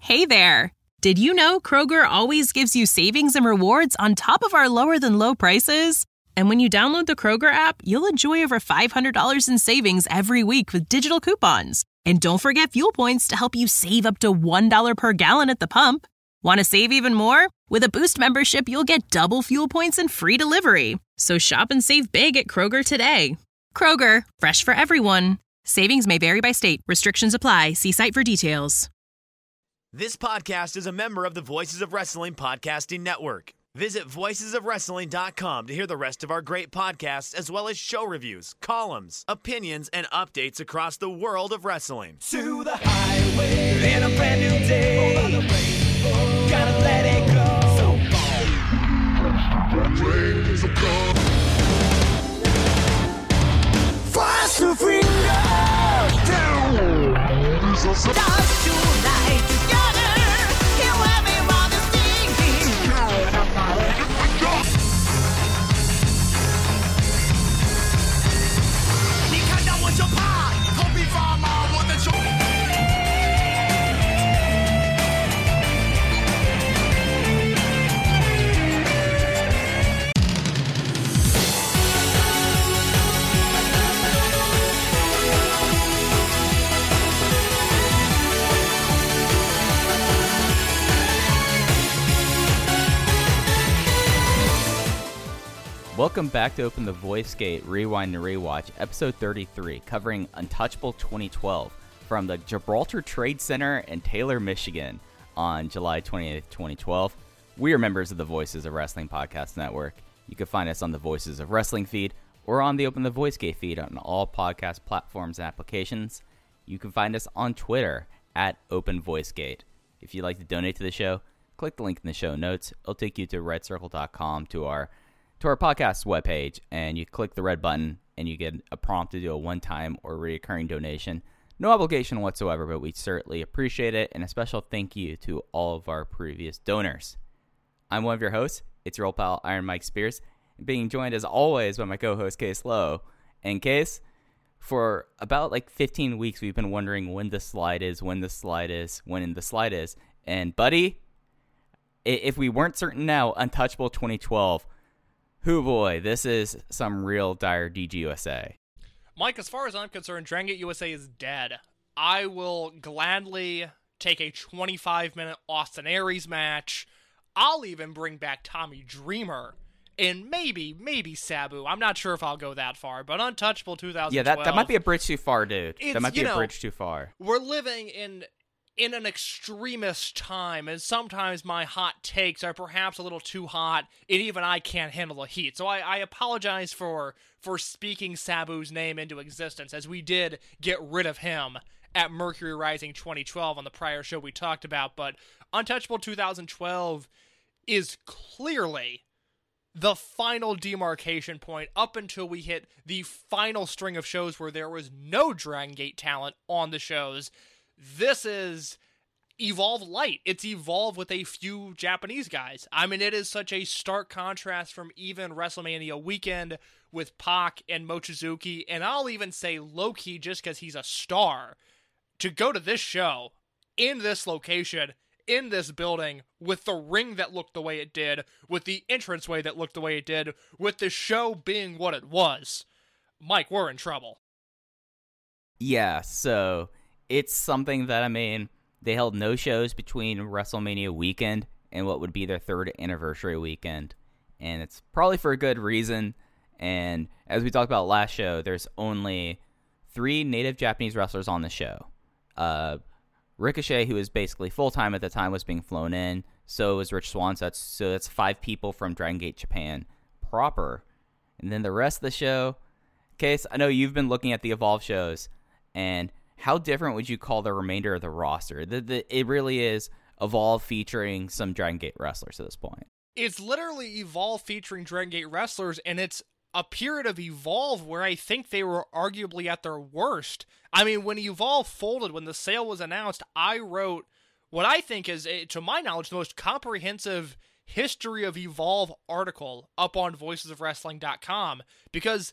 Hey there! Did you know Kroger always gives you savings and rewards on top of our lower-than-low prices? And when you download the Kroger app, you'll enjoy over $500 in savings every week with digital coupons. And don't forget fuel points to help you save up to $1 per gallon at the pump. Want to save even more? With a Boost membership, you'll get double fuel points and free delivery. So shop and save big at Kroger today. Kroger, fresh for everyone. Savings may vary by state. Restrictions apply. See site for details. This podcast is a member of the Voices of Wrestling Podcasting Network. Visit voicesofwrestling.com to hear the rest of our great podcasts, as well as show reviews, columns, opinions, and updates across the world of wrestling. To the highway in a brand new day. On the rainbow, gotta let it go. Fast to freedom. Stars tonight together. Here everyone is singing.你看到我就怕，头皮发麻，我的手。 Welcome back to Open the Voice Gate Rewind and Rewatch, episode 33, covering Untouchable 2012 from the Gibraltar Trade Center in Taylor, Michigan on July 28th, 2012. We are members of the Voices of Wrestling Podcast Network. You can find us on the Voices of Wrestling feed or on the Open the Voice Gate feed on all podcast platforms and applications. You can find us on Twitter at Open Voice Gate. If you'd like to donate to the show, click the link in the show notes. It'll take you to redcircle.com to our podcast webpage, and you click the red button and you get a prompt to do a one-time or recurring donation. No obligation whatsoever, but we certainly appreciate it, and a special thank you to all of our previous donors. I'm one of your hosts. It's your old pal Iron Mike Spears, being joined as always by my co-host Case Lowe. And Case, for about 15 weeks we've been wondering when the slide is, and buddy, if we weren't certain now, Untouchable 2012. Hoo boy, this is some real dire DGUSA. Mike, as far as I'm concerned, Dragon Gate USA is dead. I will gladly take a 25-minute Austin Aries match. I'll even bring back Tommy Dreamer. And maybe Sabu. I'm not sure if I'll go that far, but Untouchable 2012. Yeah, that might be a bridge too far, dude. That might be a bridge too far. We're living in an extremist time, and sometimes my hot takes are perhaps a little too hot, and even I can't handle the heat. So I apologize for speaking Sabu's name into existence, as we did get rid of him at Mercury Rising 2012 on the prior show we talked about. But Untouchable 2012 is clearly the final demarcation point up until we hit the final string of shows where there was no Dragon Gate talent on the shows. This is Evolve Light. It's Evolve with a few Japanese guys. I mean, it is such a stark contrast from even WrestleMania weekend with Pac and Mochizuki, and I'll even say Low-Ki just because he's a star, to go to this show, in this location, in this building, with the ring that looked the way it did, with the entranceway that looked the way it did, with the show being what it was. Mike, we're in trouble. Yeah, so it's something that, they held no shows between WrestleMania weekend and what would be their third anniversary weekend. And it's probably for a good reason. And as we talked about last show, there's only 3 native Japanese wrestlers on the show. Ricochet, who was basically full-time at the time, was being flown in. So was Rich Swann. So that's 5 people from Dragon Gate Japan proper. And then the rest of the show, Case, I know you've been looking at the Evolve shows, and how different would you call the remainder of the roster? It really is Evolve featuring some Dragon Gate wrestlers at this point. It's literally Evolve featuring Dragon Gate wrestlers, and it's a period of Evolve where I think they were arguably at their worst. I mean, when Evolve folded, when the sale was announced, I wrote what I think is, to my knowledge, the most comprehensive history of Evolve article up on voicesofwrestling.com, because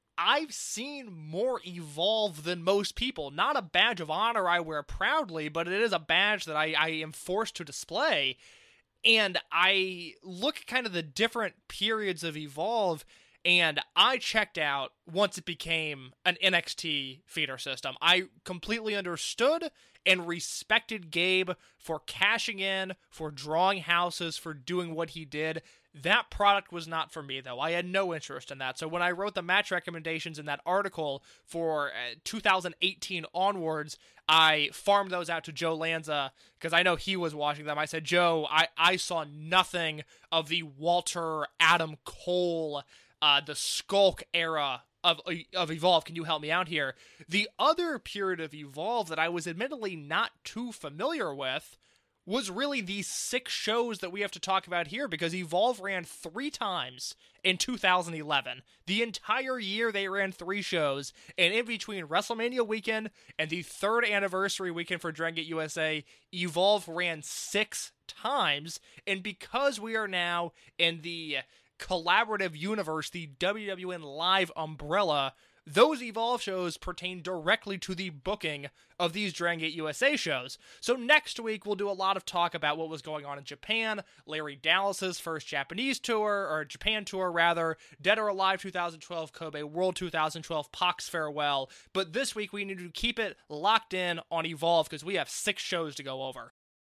I've seen more Evolve than most people. Not a badge of honor I wear proudly, but it is a badge that I am forced to display. And I look at kind of the different periods of Evolve, and I checked out once it became an NXT feeder system. I completely understood and respected Gabe for cashing in, for drawing houses, for doing what he did. That product was not for me, though. I had no interest in that. So when I wrote the match recommendations in that article for 2018 onwards, I farmed those out to Joe Lanza because I know he was watching them. I said, Joe, I saw nothing of the Walter, Adam Cole, the Skulk era of Evolve. Can you help me out here? The other period of Evolve that I was admittedly not too familiar with was really these 6 shows that we have to talk about here, because Evolve ran 3 times in 2011. The entire year they ran 3 shows, and in between WrestleMania weekend and the 3rd anniversary weekend for Dragon Gate USA, Evolve ran 6 times, and because we are now in the collaborative universe, the WWN Live umbrella, those Evolve shows pertain directly to the booking of these Dragon Gate USA shows. So next week, we'll do a lot of talk about what was going on in Japan, Larry Dallas's first Japanese tour, or Japan tour rather, Dead or Alive 2012, Kobe World 2012, Pac's Farewell. But this week, we need to keep it locked in on Evolve because we have 6 shows to go over.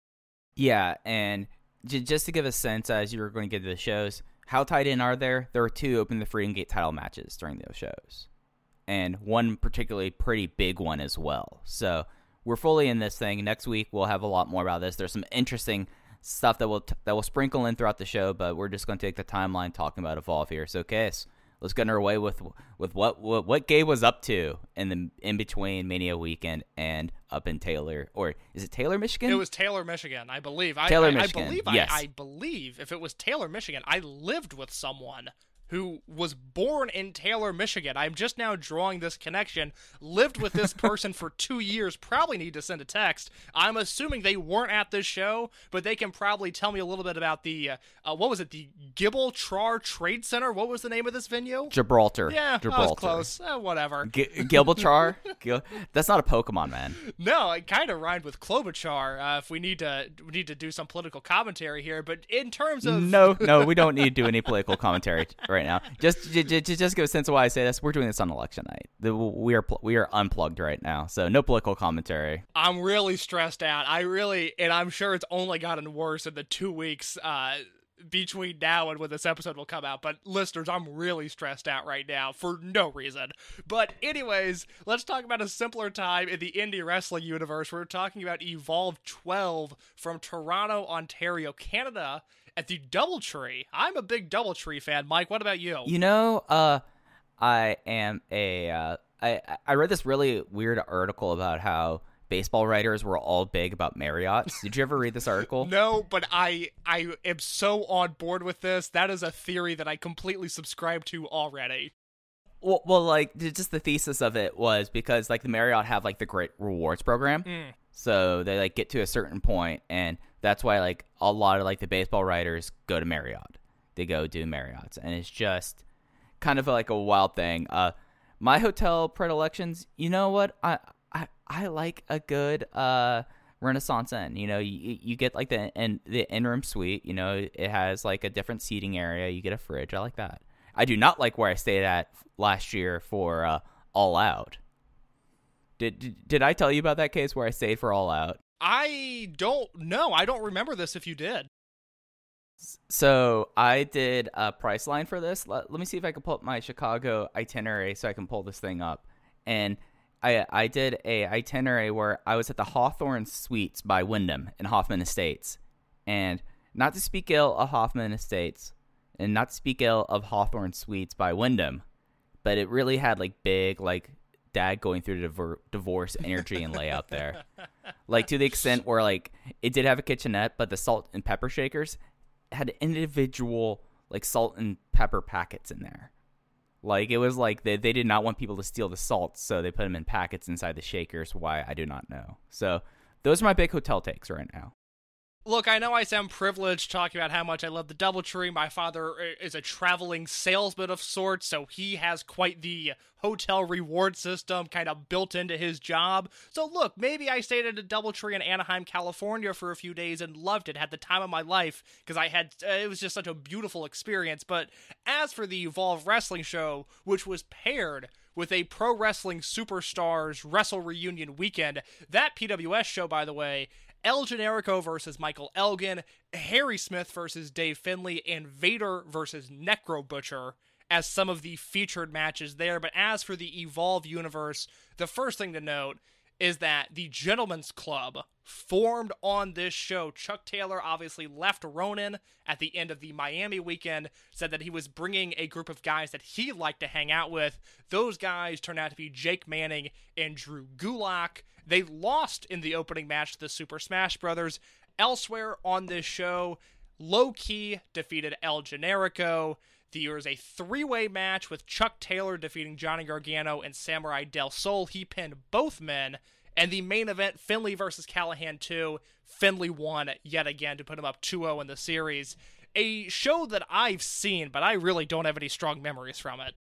Yeah, and just to give a sense as you were going to get to the shows, how tied in are there? There were 2 Open the Freedom Gate title matches during those shows, and one particularly pretty big one as well. So we're fully in this thing. Next week we'll have a lot more about this. There's some interesting stuff that will sprinkle in throughout the show, but we're just going to take the timeline talking about Evolve here. So, Case, let's get underway with what Gabe was up to in between Mania weekend and up in Taylor, or is it Taylor, Michigan? It was Taylor, Michigan, I believe. Michigan. Yes. I believe if it was Taylor, Michigan, I lived with someone who was born in Taylor, Michigan. I'm just now drawing this connection. Lived with this person for 2 years. Probably need to send a text. I'm assuming they weren't at this show, but they can probably tell me a little bit about the, what was it, the Gibraltar Trade Center? What was the name of this venue? Gibraltar. Yeah, Gibraltar. I was close. Whatever. Gibraltar? That's not a Pokemon, man. No, it kind of rhymed with Klobuchar. If we need to do some political commentary here, but in terms of no, we don't need to do any political commentary right now. Just give a sense of why I say this. We're doing this on election night. We are unplugged right now, so no political commentary. I'm really stressed out. And I'm sure it's only gotten worse in the 2 weeks between now and when this episode will come out. But listeners, I'm really stressed out right now for no reason. But anyways, let's talk about a simpler time in the indie wrestling universe. We're talking about Evolve 12 from Toronto, Ontario, Canada, at the Doubletree. I'm a big Doubletree fan. Mike, what about you? You know, I am I read this really weird article about how baseball writers were all big about Marriott's. Did you ever read this article? No, but I am so on board with this. That is a theory that I completely subscribe to already. Well, like, just the thesis of it was because, like, the Marriott have, like, the great rewards program. So they, like, get to a certain point, and that's why, like, a lot of, like, the baseball writers go to Marriott. They go do Marriott's, and it's just kind of like a wild thing. My hotel predilections, you know what? I like a good Renaissance Inn. You know, you get, like, the in-room suite. You know, it has, like, a different seating area. You get a fridge. I like that. I do not like where I stayed at last year for All Out. Did I tell you about that case where I stayed for All Out? I don't know. I don't remember this if you did. So I did a Priceline for this. Let me see if I can pull up my Chicago itinerary so I can pull this thing up. And I did a itinerary where I was at the Hawthorne Suites by Wyndham in Hoffman Estates. And not to speak ill of Hoffman Estates, and not to speak ill of Hawthorne Suites by Wyndham, but it really had, like, big, like, dad going through the divorce energy and layout there. Like, to the extent where, like, it did have a kitchenette, but the salt and pepper shakers had individual, like, salt and pepper packets in there. Like, it was like they did not want people to steal the salt, so they put them in packets inside the shakers. Why, I do not know. So those are my big hotel takes right now. Look, I know I sound privileged talking about how much I love the DoubleTree. My father is a traveling salesman of sorts, so he has quite the hotel reward system kind of built into his job. So look, maybe I stayed at a DoubleTree in Anaheim, California for a few days and loved it, had the time of my life, because it was just such a beautiful experience. But as for the Evolve Wrestling show, which was paired with a Pro Wrestling Superstars Wrestle Reunion weekend, that PWS show, by the way, El Generico versus Michael Elgin, Harry Smith versus Dave Finlay, and Vader versus Necro Butcher as some of the featured matches there. But as for the Evolve universe, the first thing to note is that the Gentleman's Club formed on this show. Chuck Taylor obviously left Ronin at the end of the Miami weekend, said that he was bringing a group of guys that he liked to hang out with. Those guys turned out to be Jake Manning and Drew Gulak. They lost in the opening match to the Super Smash Brothers. Elsewhere on this show, Low Key defeated El Generico. There was a three-way match with Chuck Taylor defeating Johnny Gargano and Samurai Del Sol. He pinned both men. And the main event, Finlay versus Callahan 2. Finlay won yet again to put him up 2-0 in the series. A show that I've seen, but I really don't have any strong memories from it.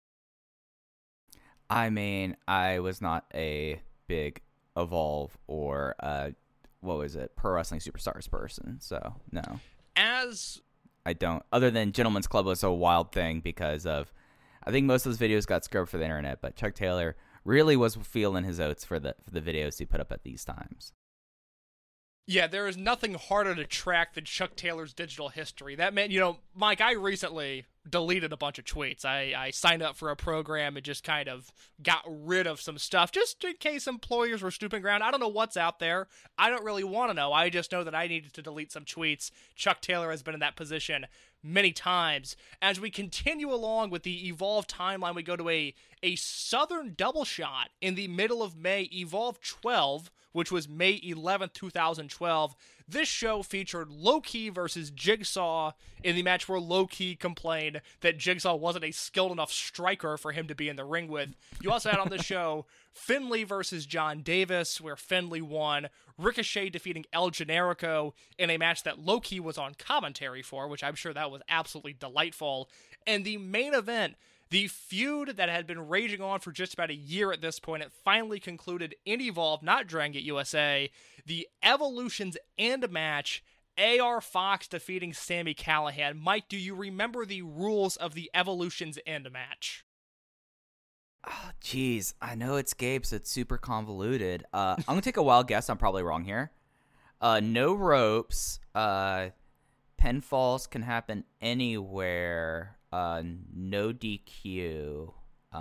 I mean, I was not a big Evolve or Pro Wrestling Superstars person, so no. I don't. Other than Gentleman's Club was a wild thing because of, I think most of those videos got scrubbed for the internet, but Chuck Taylor really was feeling his oats for the videos he put up at these times. Yeah, there is nothing harder to track than Chuck Taylor's digital history. That meant, Mike, I recently deleted a bunch of tweets. I signed up for a program and just kind of got rid of some stuff just in case employers were snooping around. I don't know what's out there. I don't really want to know. I just know that I needed to delete some tweets. Chuck Taylor has been in that position many times. As we continue along with the Evolve timeline, we go to a Southern double shot in the middle of May, Evolve 12, which was May 11th, 2012. This show featured Low Key versus Jigsaw in the match where Low Key complained that Jigsaw wasn't a skilled enough striker for him to be in the ring with. You also had on the show Finlay versus John Davis, where Finlay won. Ricochet defeating El Generico in a match that Low Key was on commentary for, which I'm sure that was absolutely delightful. And the main event, the feud that had been raging on for just about a year at this point, it finally concluded in Evolve, not Dragon Gate USA. The Evolution's End match, AR Fox defeating Sami Callihan. Mike, do you remember the rules of the Evolution's End match? Oh, jeez. I know it's Gabe, so it's super convoluted. I'm going to take a wild guess. I'm probably wrong here. No ropes. Pinfalls can happen anywhere. No DQ.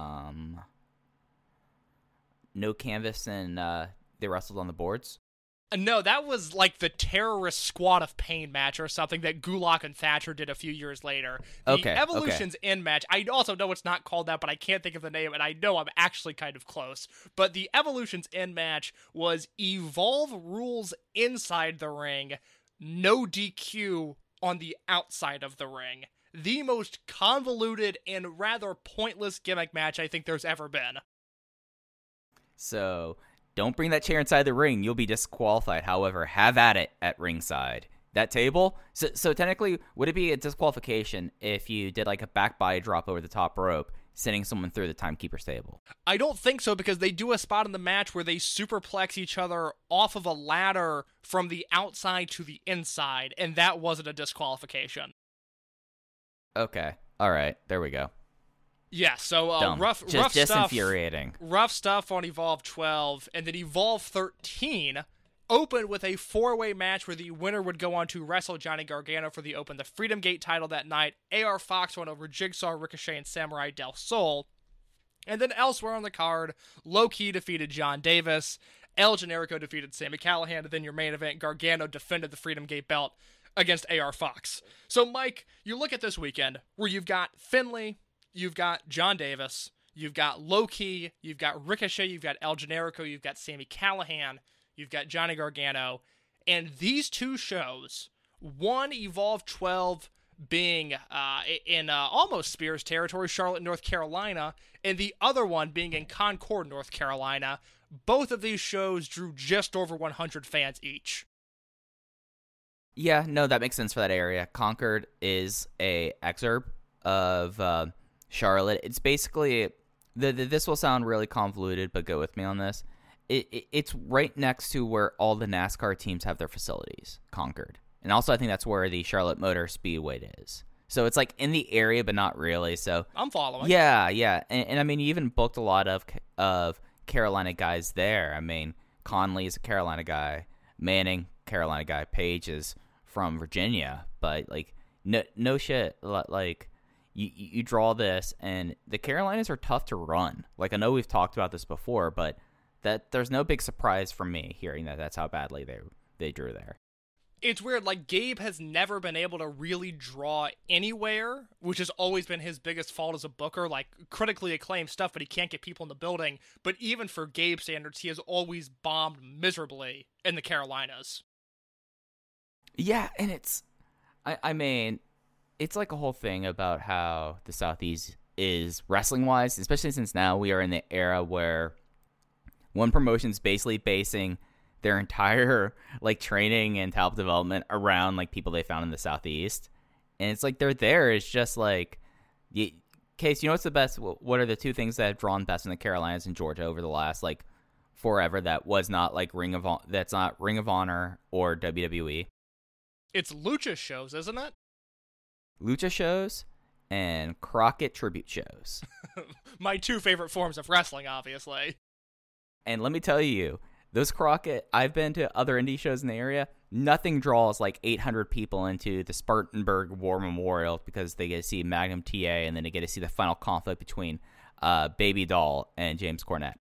No canvas, and they wrestled on the boards. No, that was like the Terrorist Squad of Pain match or something that Gulak and Thatcher did a few years later. The Evolution's End match, I also know it's not called that, but I can't think of the name, and I know I'm actually kind of close. But the Evolution's End match was Evolve rules inside the ring, no DQ on the outside of the ring. The most convoluted and rather pointless gimmick match I think there's ever been. So, don't bring that chair inside the ring. You'll be disqualified. However, have at it at ringside. That table? So technically, would it be a disqualification if you did like a back body drop over the top rope, sending someone through the timekeeper's table? I don't think so, because they do a spot in the match where they superplex each other off of a ladder from the outside to the inside, and that wasn't a disqualification. Okay. All right. There we go. Yeah, so rough just stuff. Infuriating. Rough stuff on Evolve 12, and then Evolve 13 opened with a four-way match where the winner would go on to wrestle Johnny Gargano for the Freedom Gate title that night. AR Fox went over Jigsaw, Ricochet, and Samurai Del Sol. And then elsewhere on the card, Low Key defeated John Davis, El Generico defeated Sami Callihan, and then your main event, Gargano defended the Freedom Gate belt against AR Fox. So, Mike, you look at this weekend where you've got Finlay, you've got John Davis, you've got Low Key, you've got Ricochet, you've got El Generico, you've got Sami Callihan, you've got Johnny Gargano, and these two shows, one Evolve 12 being in almost Spears territory, Charlotte, North Carolina, and the other one being in Concord, North Carolina. Both of these shows drew just over 100 fans each. Yeah, no, that makes sense for that area. Concord is a exurb of Charlotte. It's basically this will sound really convoluted, but go with me on this. It's right next to where all the NASCAR teams have their facilities, Concord, and also I think that's where the Charlotte Motor Speedway is. So it's like in the area, but not really. So I'm following. Yeah, and I mean, you even booked a lot of Carolina guys there. I mean, Conley is a Carolina guy, Manning, Carolina guy, Page is from Virginia, but like no shit, like you draw this, and the Carolinas are tough to run. Like I know we've talked about this before, but that there's no big surprise for me hearing that's how badly they drew there. It's weird, like, Gabe has never been able to really draw anywhere, which has always been his biggest fault as a booker, like, critically acclaimed stuff, but he can't get people in the building. But even for Gabe standards, he has always bombed miserably in the Carolinas. Yeah, and I mean, it's like a whole thing about how the Southeast is wrestling-wise, especially since now we are in the era where one promotion's basically basing their entire like training and talent development around like people they found in the Southeast, and it's like they're there. It's just like, Case, you know what's the best? What are the two things that have drawn best in the Carolinas and Georgia over the last like forever? That was not like that's not Ring of Honor or WWE. It's lucha shows, isn't it? Lucha shows and Crockett tribute shows. My two favorite forms of wrestling, obviously. And let me tell you, those Crockett, I've been to other indie shows in the area. Nothing draws like 800 people into the Spartanburg War Memorial because they get to see Magnum TA and then they get to see the final conflict between Baby Doll and James Cornette.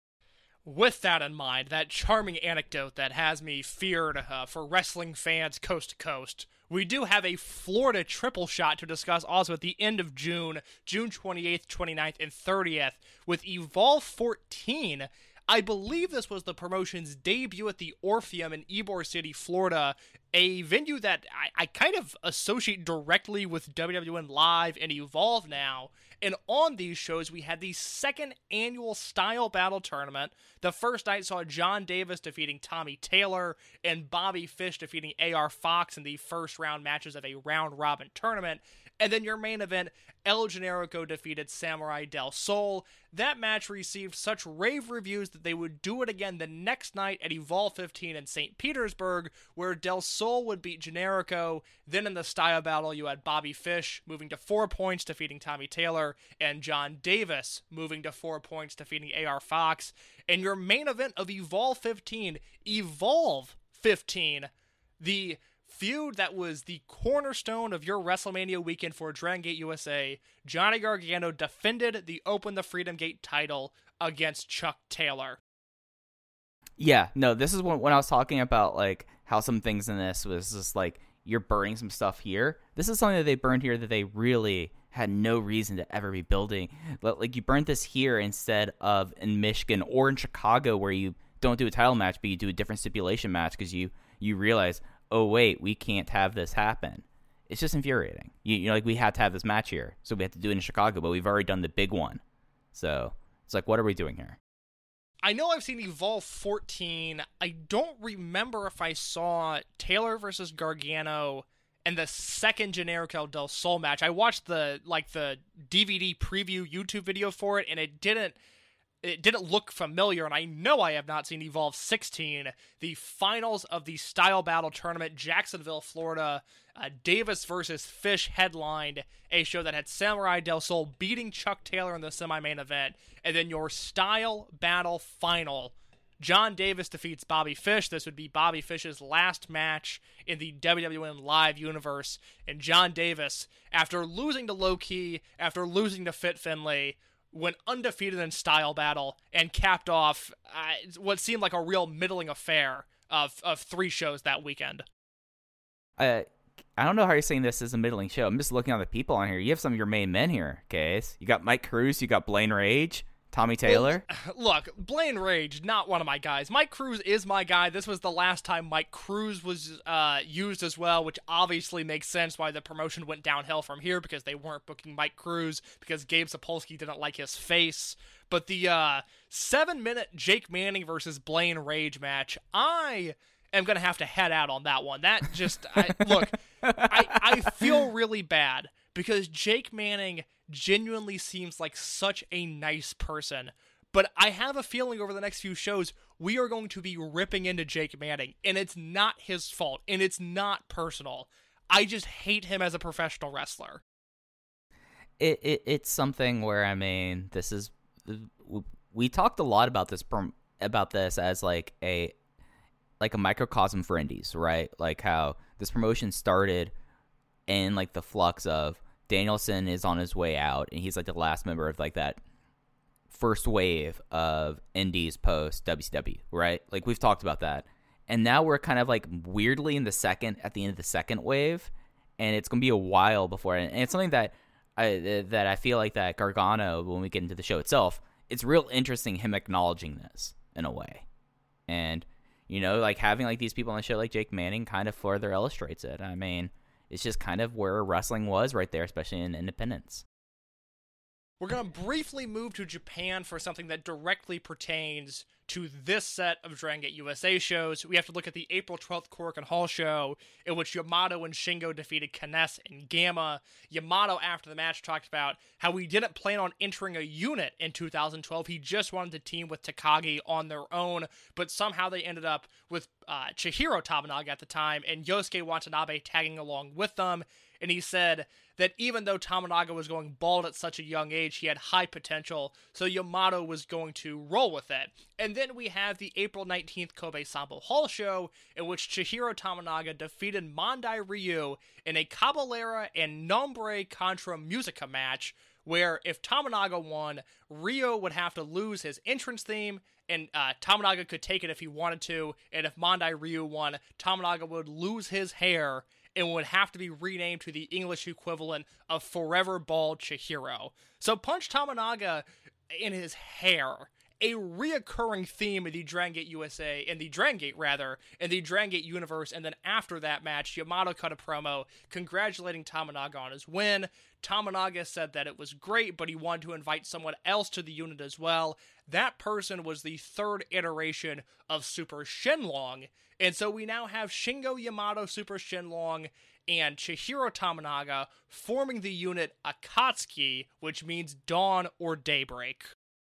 With that in mind, that charming anecdote that has me feared for wrestling fans coast to coast, we do have a Florida triple shot to discuss also at the end of June 28th, 29th, and 30th, with Evolve 14. I believe this was the promotion's debut at the Orpheum in Ybor City, Florida, a venue that I kind of associate directly with WWN Live and Evolve now. And on these shows, we had the second annual Style Battle Tournament. The first night saw John Davis defeating Tommy Taylor and Bobby Fish defeating AR Fox in the first round matches of a round-robin tournament. And then your main event, El Generico defeated Samurai Del Sol. That match received such rave reviews that they would do it again the next night at Evolve 15 in St. Petersburg, where Del Sol would beat Generico. Then in the style battle, you had Bobby Fish moving to 4 points, defeating Tommy Taylor, and John Davis moving to 4 points, defeating AR Fox. And your main event of Evolve 15, Evolve 15, the feud that was the cornerstone of your WrestleMania weekend for Dragon Gate USA, Johnny Gargano defended the Open the Freedom Gate title against Chuck Taylor. Yeah, no, this is when I was talking about like how some things in this was just like you're burning some stuff here. This is something that they burned here that they really had no reason to ever be building. Like you burned this here instead of in Michigan or in Chicago where you don't do a title match, but you do a different stipulation match because you realize, oh wait, we can't have this happen. It's just infuriating. You know, like we had to have this match here, so we had to do it in Chicago, but we've already done the big one. So it's like, what are we doing here? I know I've seen Evolve 14. I don't remember if I saw Taylor versus Gargano and the second Generico Del Sol match. I watched the DVD preview YouTube video for it, and it didn't look familiar, and I know I have not seen Evolve 16, the finals of the Style Battle Tournament, Jacksonville, Florida. Davis versus Fish headlined a show that had Samurai Del Sol beating Chuck Taylor in the semi-main event, and then your Style Battle final, John Davis defeats Bobby Fish. This would be Bobby Fish's last match in the WWN Live universe, and John Davis, after losing to Low Key, after losing to Fit Finlay, went undefeated in Style Battle and capped off what seemed like a real middling affair of 3 shows that weekend. I don't know how you're saying this is a middling show. I'm just looking at the people on here. You have some of your main men here, Case. You got Mike Cruz, you got Blaine Rage, Tommy Taylor. Well, look, Blaine Rage, not one of my guys. Mike Cruz is my guy. This was the last time Mike Cruz was used as well, which obviously makes sense why the promotion went downhill from here, because they weren't booking Mike Cruz, because Gabe Sapolsky didn't like his face. But the 7-minute Jake Manning versus Blaine Rage match, I am going to have to head out on that one. That just, I feel really bad because Jake Manning genuinely seems like such a nice person. But I have a feeling over the next few shows, we are going to be ripping into Jake Manning, and it's not his fault, and it's not personal. I just hate him as a professional wrestler. It's something where, I mean, we talked a lot about this as like a microcosm for indies, right? Like how this promotion started in like the flux of Danielson is on his way out, and he's like the last member of like that first wave of indies post WCW, right? Like we've talked about that. And now we're kind of like weirdly at the end of the second wave, and it's going to be a while before. And it's something that I feel like that Gargano, when we get into the show itself, it's real interesting him acknowledging this in a way. And, you know, like having like these people on the show like Jake Manning kind of further illustrates it. I mean, it's just kind of where wrestling was right there, especially in independence. We're going to briefly move to Japan for something that directly pertains to this set of Dragon Gate USA shows. We have to look at the April 12th Korakuen Hall show, in which Yamato and Shingo defeated Kness and Gamma. Yamato, after the match, talked about how he didn't plan on entering a unit in 2012. He just wanted to team with Takagi on their own, but somehow they ended up with Chihiro Tominaga at the time, and Yosuke Watanabe tagging along with them. And he said that even though Tominaga was going bald at such a young age, he had high potential, so Yamato was going to roll with it. And then we have the April 19th Kobe Sambo Hall show, in which Chihiro Tominaga defeated Mondai Ryu in a Cabalera and Nombre Contra Musica match, where if Tominaga won, Ryu would have to lose his entrance theme, and Tominaga could take it if he wanted to, and if Mondai Ryu won, Tominaga would lose his hair, and would have to be renamed to the English equivalent of Forever Bald Chihiro. So Punch Tominaga in his hair, a reoccurring theme in the Dragon Gate USA, in the Dragon Gate universe, and then after that match, Yamato cut a promo congratulating Tominaga on his win. Tominaga said that it was great, but he wanted to invite someone else to the unit as well. That person was the third iteration of Super Shenlong, and so we now have Shingo Yamato, Super Shenlong, and Chihiro Tominaga forming the unit Akatsuki, which means dawn or daybreak.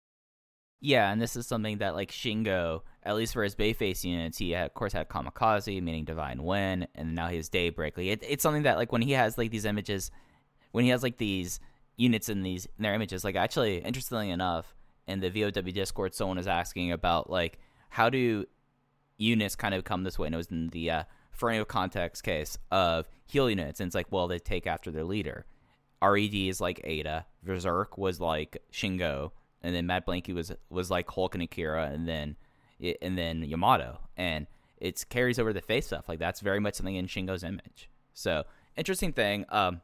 Yeah, and this is something that, like, Shingo, at least for his Bayface units, he, of course, had Kamikaze, meaning Divine Wind, and now he has Daybreak. Like, it's something that, like, when he has, like, these images, when he has, like, these units in their images, like, actually, interestingly enough, in the VOW Discord, someone was asking about, like, how do units kind of come this way? And it was in the Fernio Context case of heel units, and it's like, well, they take after their leader. RED is like Ada, Berserk was like Shingo, and then Matt Blanky was like Hulk and Akira, and then Yamato, and it carries over the face stuff. Like, that's very much something in Shingo's image. So, interesting thing.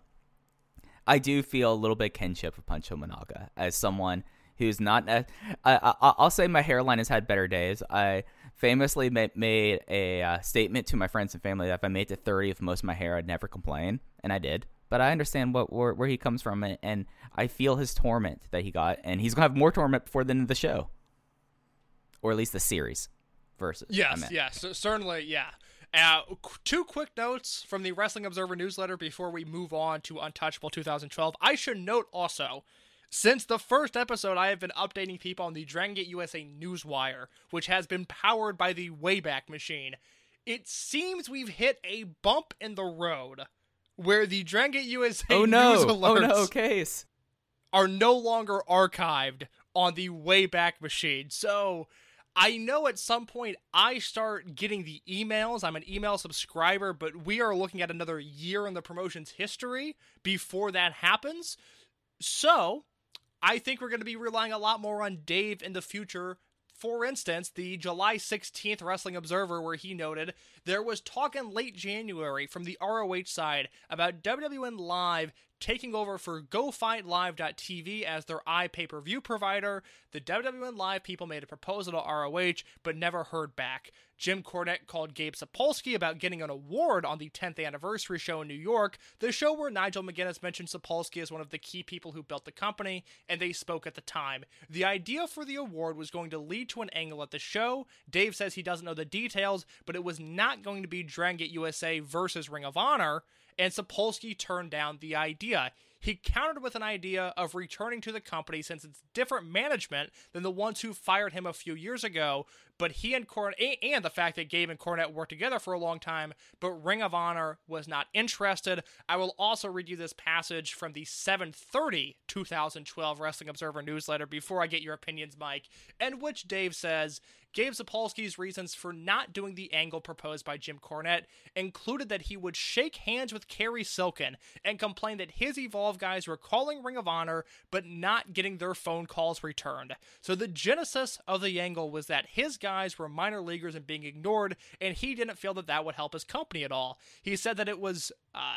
I do feel a little bit kinship with Punch Tominaga as someone who's not. I'll say my hairline has had better days. I famously made a statement to my friends and family that if I made it to 30 with most of my hair, I'd never complain, and I did. But I understand where he comes from, and I feel his torment that he got, and he's going to have more torment before the end of the show. Or at least the series versus. Yes, certainly, yeah. Two quick notes from the Wrestling Observer newsletter before we move on to Untouchable 2012. I should note also, since the first episode, I have been updating people on the Dragon Gate USA Newswire, which has been powered by the Wayback Machine. It seems we've hit a bump in the road where the Dragon Gate USA news alerts are no longer archived on the Wayback Machine. So I know at some point I start getting the emails. I'm an email subscriber, but we are looking at another year in the promotion's history before that happens. So I think we're going to be relying a lot more on Dave in the future. For instance, the July 16th Wrestling Observer, where he noted there was talk in late January from the ROH side about WWN Live taking over for GoFightLive.tv as their pay-per-view provider. The WWE Live people made a proposal to ROH, but never heard back. Jim Cornette called Gabe Sapolsky about getting an award on the 10th anniversary show in New York, the show where Nigel McGuinness mentioned Sapolsky as one of the key people who built the company, and they spoke at the time. The idea for the award was going to lead to an angle at the show. Dave says he doesn't know the details, but it was not going to be Dragon Gate USA versus Ring of Honor, and Sapolsky turned down the idea. He countered with an idea of returning to the company since it's different management than the ones who fired him a few years ago, but he and Cornette, and the fact that Gabe and Cornette worked together for a long time, but Ring of Honor was not interested. I will also read you this passage from the 7/30 2012 Wrestling Observer newsletter before I get your opinions, Mike, in which Dave says, Gabe Sapolsky's reasons for not doing the angle proposed by Jim Cornette included that he would shake hands with Kerry Silken and complain that his Evolve guys were calling Ring of Honor but not getting their phone calls returned. So the genesis of the angle was that his guys were minor leaguers and being ignored, and he didn't feel that that would help his company at all. He said that it was,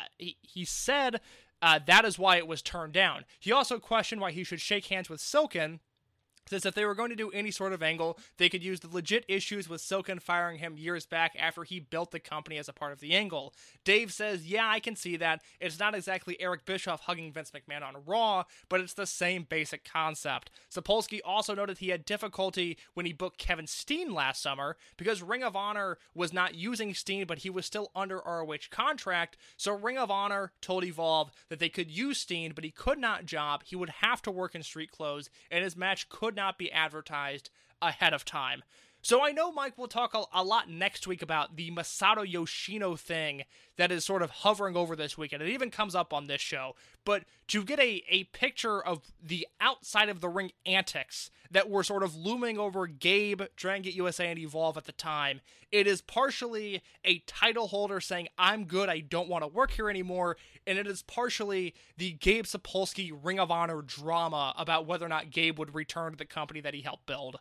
that is why it was turned down. He also questioned why he should shake hands with Silken, says if they were going to do any sort of angle, they could use the legit issues with Silken firing him years back after he built the company as a part of the angle. Dave says, yeah, I can see that. It's not exactly Eric Bischoff hugging Vince McMahon on Raw, but it's the same basic concept. Sapolsky also noted he had difficulty when he booked Kevin Steen last summer because Ring of Honor was not using Steen, but he was still under ROH contract, so Ring of Honor told Evolve that they could use Steen, but he could not job, he would have to work in street clothes, and his match could not be advertised ahead of time. So I know, Mike, we'll talk a lot next week about the Masato Yoshino thing that is sort of hovering over this weekend. It even comes up on this show. But to get a picture of the outside of the ring antics that were sort of looming over Gabe, Dragon Gate USA, and Evolve at the time, it is partially a title holder saying, I'm good, I don't want to work here anymore, and it is partially the Gabe Sapolsky Ring of Honor drama about whether or not Gabe would return to the company that he helped build.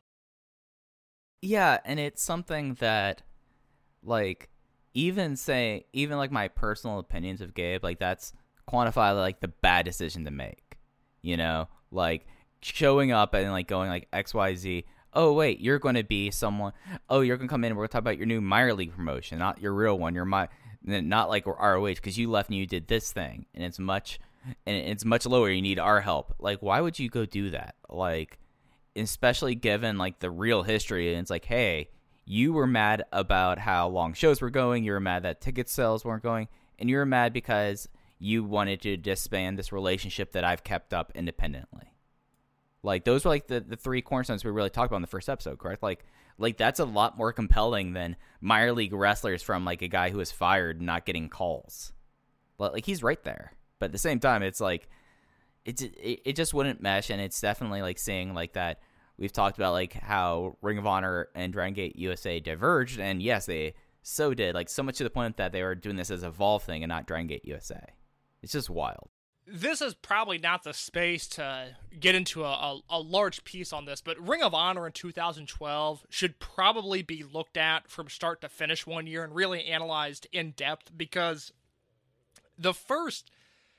Yeah, and it's something that, like, even like my personal opinions of Gabe, like, that's quantified like the bad decision to make, you know, like showing up and like going like XYZ. Oh wait, you're going to be someone. Oh, you're going to come in and we're going to talk about your new minor league promotion, not your real one. Not like ROH because you left and you did this thing, and it's much lower. You need our help. Like, why would you go do that? Like, especially given like the real history, and it's like, hey, you were mad about how long shows were going, you were mad that ticket sales weren't going, and you were mad because you wanted to disband this relationship that I've kept up independently. Like, those were like the three cornerstones we really talked about in the first episode, correct? Like that's a lot more compelling than minor league wrestlers from like a guy who was fired not getting calls. Like, he's right there, but at the same time, it's like it just wouldn't mesh, and it's definitely like seeing like that. We've talked about like how Ring of Honor and Dragon Gate USA diverged, and yes, they so did, like so much to the point that they were doing this as a Evolve thing and not Dragon Gate USA. It's just wild. This is probably not the space to get into a large piece on this, but Ring of Honor in 2012 should probably be looked at from start to finish one year and really analyzed in depth, because the first,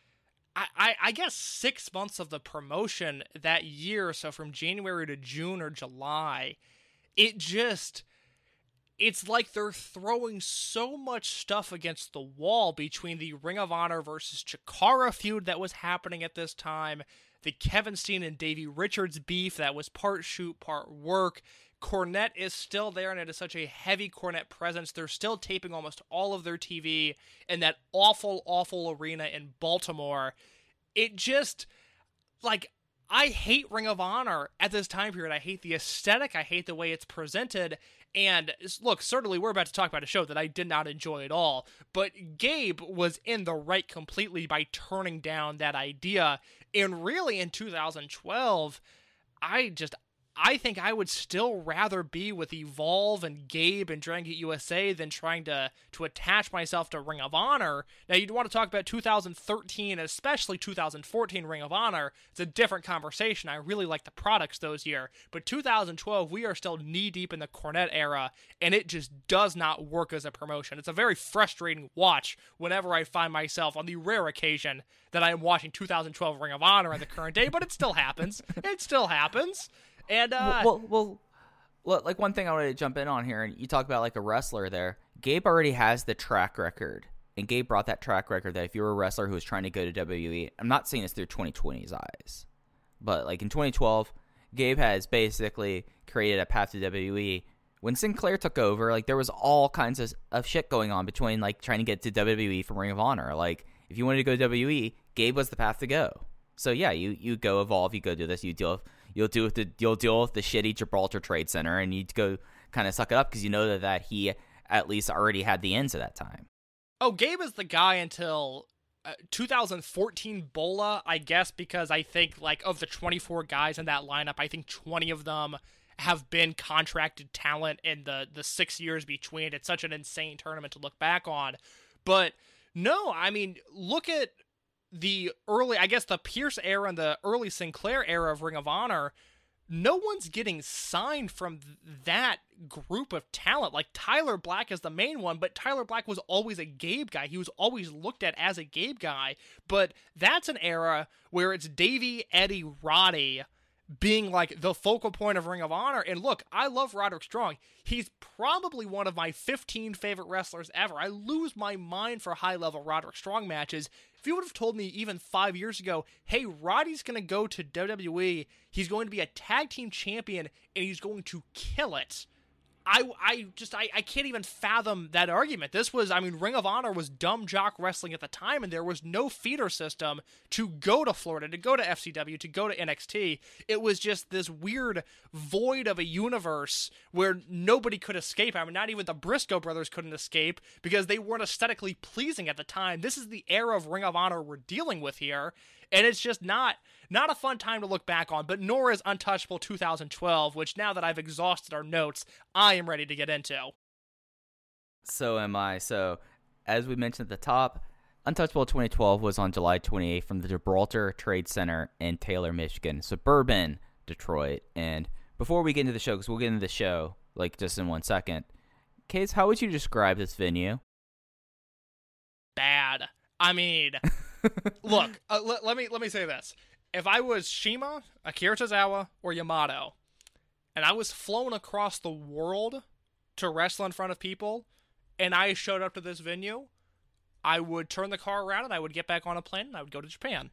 I guess, 6 months of the promotion that year, so from January to June or July, it's like they're throwing so much stuff against the wall between the Ring of Honor versus Chikara feud that was happening at this time, the Kevin Steen and Davey Richards beef that was part shoot, part work. Cornette is still there, and it is such a heavy Cornette presence. They're still taping almost all of their TV in that awful, awful arena in Baltimore. It just, like, I hate Ring of Honor at this time period. I hate the aesthetic. I hate the way it's presented. And look, certainly we're about to talk about a show that I did not enjoy at all. But Gabe was in the right completely by turning down that idea. And really in 2012, I think I would still rather be with Evolve and Gabe and Dragon Gate USA than trying to attach myself to Ring of Honor. Now, you'd want to talk about 2013, especially 2014 Ring of Honor. It's a different conversation. I really like the products those years. But 2012, we are still knee-deep in the Cornette era, and it just does not work as a promotion. It's a very frustrating watch whenever I find myself on the rare occasion that I am watching 2012 Ring of Honor in the current day, but it still happens. It still happens. And well, like one thing I wanted to jump in on here, and you talk about like a wrestler there. Gabe already has the track record, and Gabe brought that track record that if you're a wrestler who was trying to go to WWE, I'm not saying this through 2020's eyes, but like in 2012, Gabe has basically created a path to WWE. When Sinclair took over, like there was all kinds of shit going on between like trying to get to WWE from Ring of Honor. Like if you wanted to go to WWE, Gabe was the path to go. So yeah, you go Evolve, you go do this, you'll deal with the shitty Gibraltar Trade Center, and you go kind of suck it up because you know that he at least already had the ends at that time. Oh, Gabe is the guy until 2014 Bola, I guess, because I think like of the 24 guys in that lineup, I think 20 of them have been contracted talent in the 6 years between. It's such an insane tournament to look back on. But no, I mean, look at the early, I guess the Pierce era and the early Sinclair era of Ring of Honor. No one's getting signed from that group of talent. Like Tyler Black is the main one, but Tyler Black was always a Gabe guy. He was always looked at as a Gabe guy. But that's an era where it's Davey, Eddie, Roddy being like the focal point of Ring of Honor. And look, I love Roderick Strong. He's probably one of my 15 favorite wrestlers ever. I lose my mind for high-level Roderick Strong matches. If you would have told me even 5 years ago, hey, Roddy's going to go to WWE, he's going to be a tag team champion, and he's going to kill it, I can't even fathom that argument. This was, I mean, Ring of Honor was dumb jock wrestling at the time, and there was no feeder system to go to Florida, to go to FCW, to go to NXT. It was just this weird void of a universe where nobody could escape. I mean, not even the Briscoe brothers couldn't escape because they weren't aesthetically pleasing at the time. This is the era of Ring of Honor we're dealing with here, and it's just not a fun time to look back on, but nor is Untouchable 2012, which now that I've exhausted our notes, I am ready to get into. So am I. So, as we mentioned at the top, Untouchable 2012 was on July 28th from the Gibraltar Trade Center in Taylor, Michigan, suburban Detroit. And before we get into the show, because we'll get into the show like just in 1 second, Case, how would you describe this venue? Bad. I mean, look, let me say this. If I was Shima, Akira Tozawa, or Yamato, and I was flown across the world to wrestle in front of people, and I showed up to this venue, I would turn the car around and I would get back on a plane and I would go to Japan.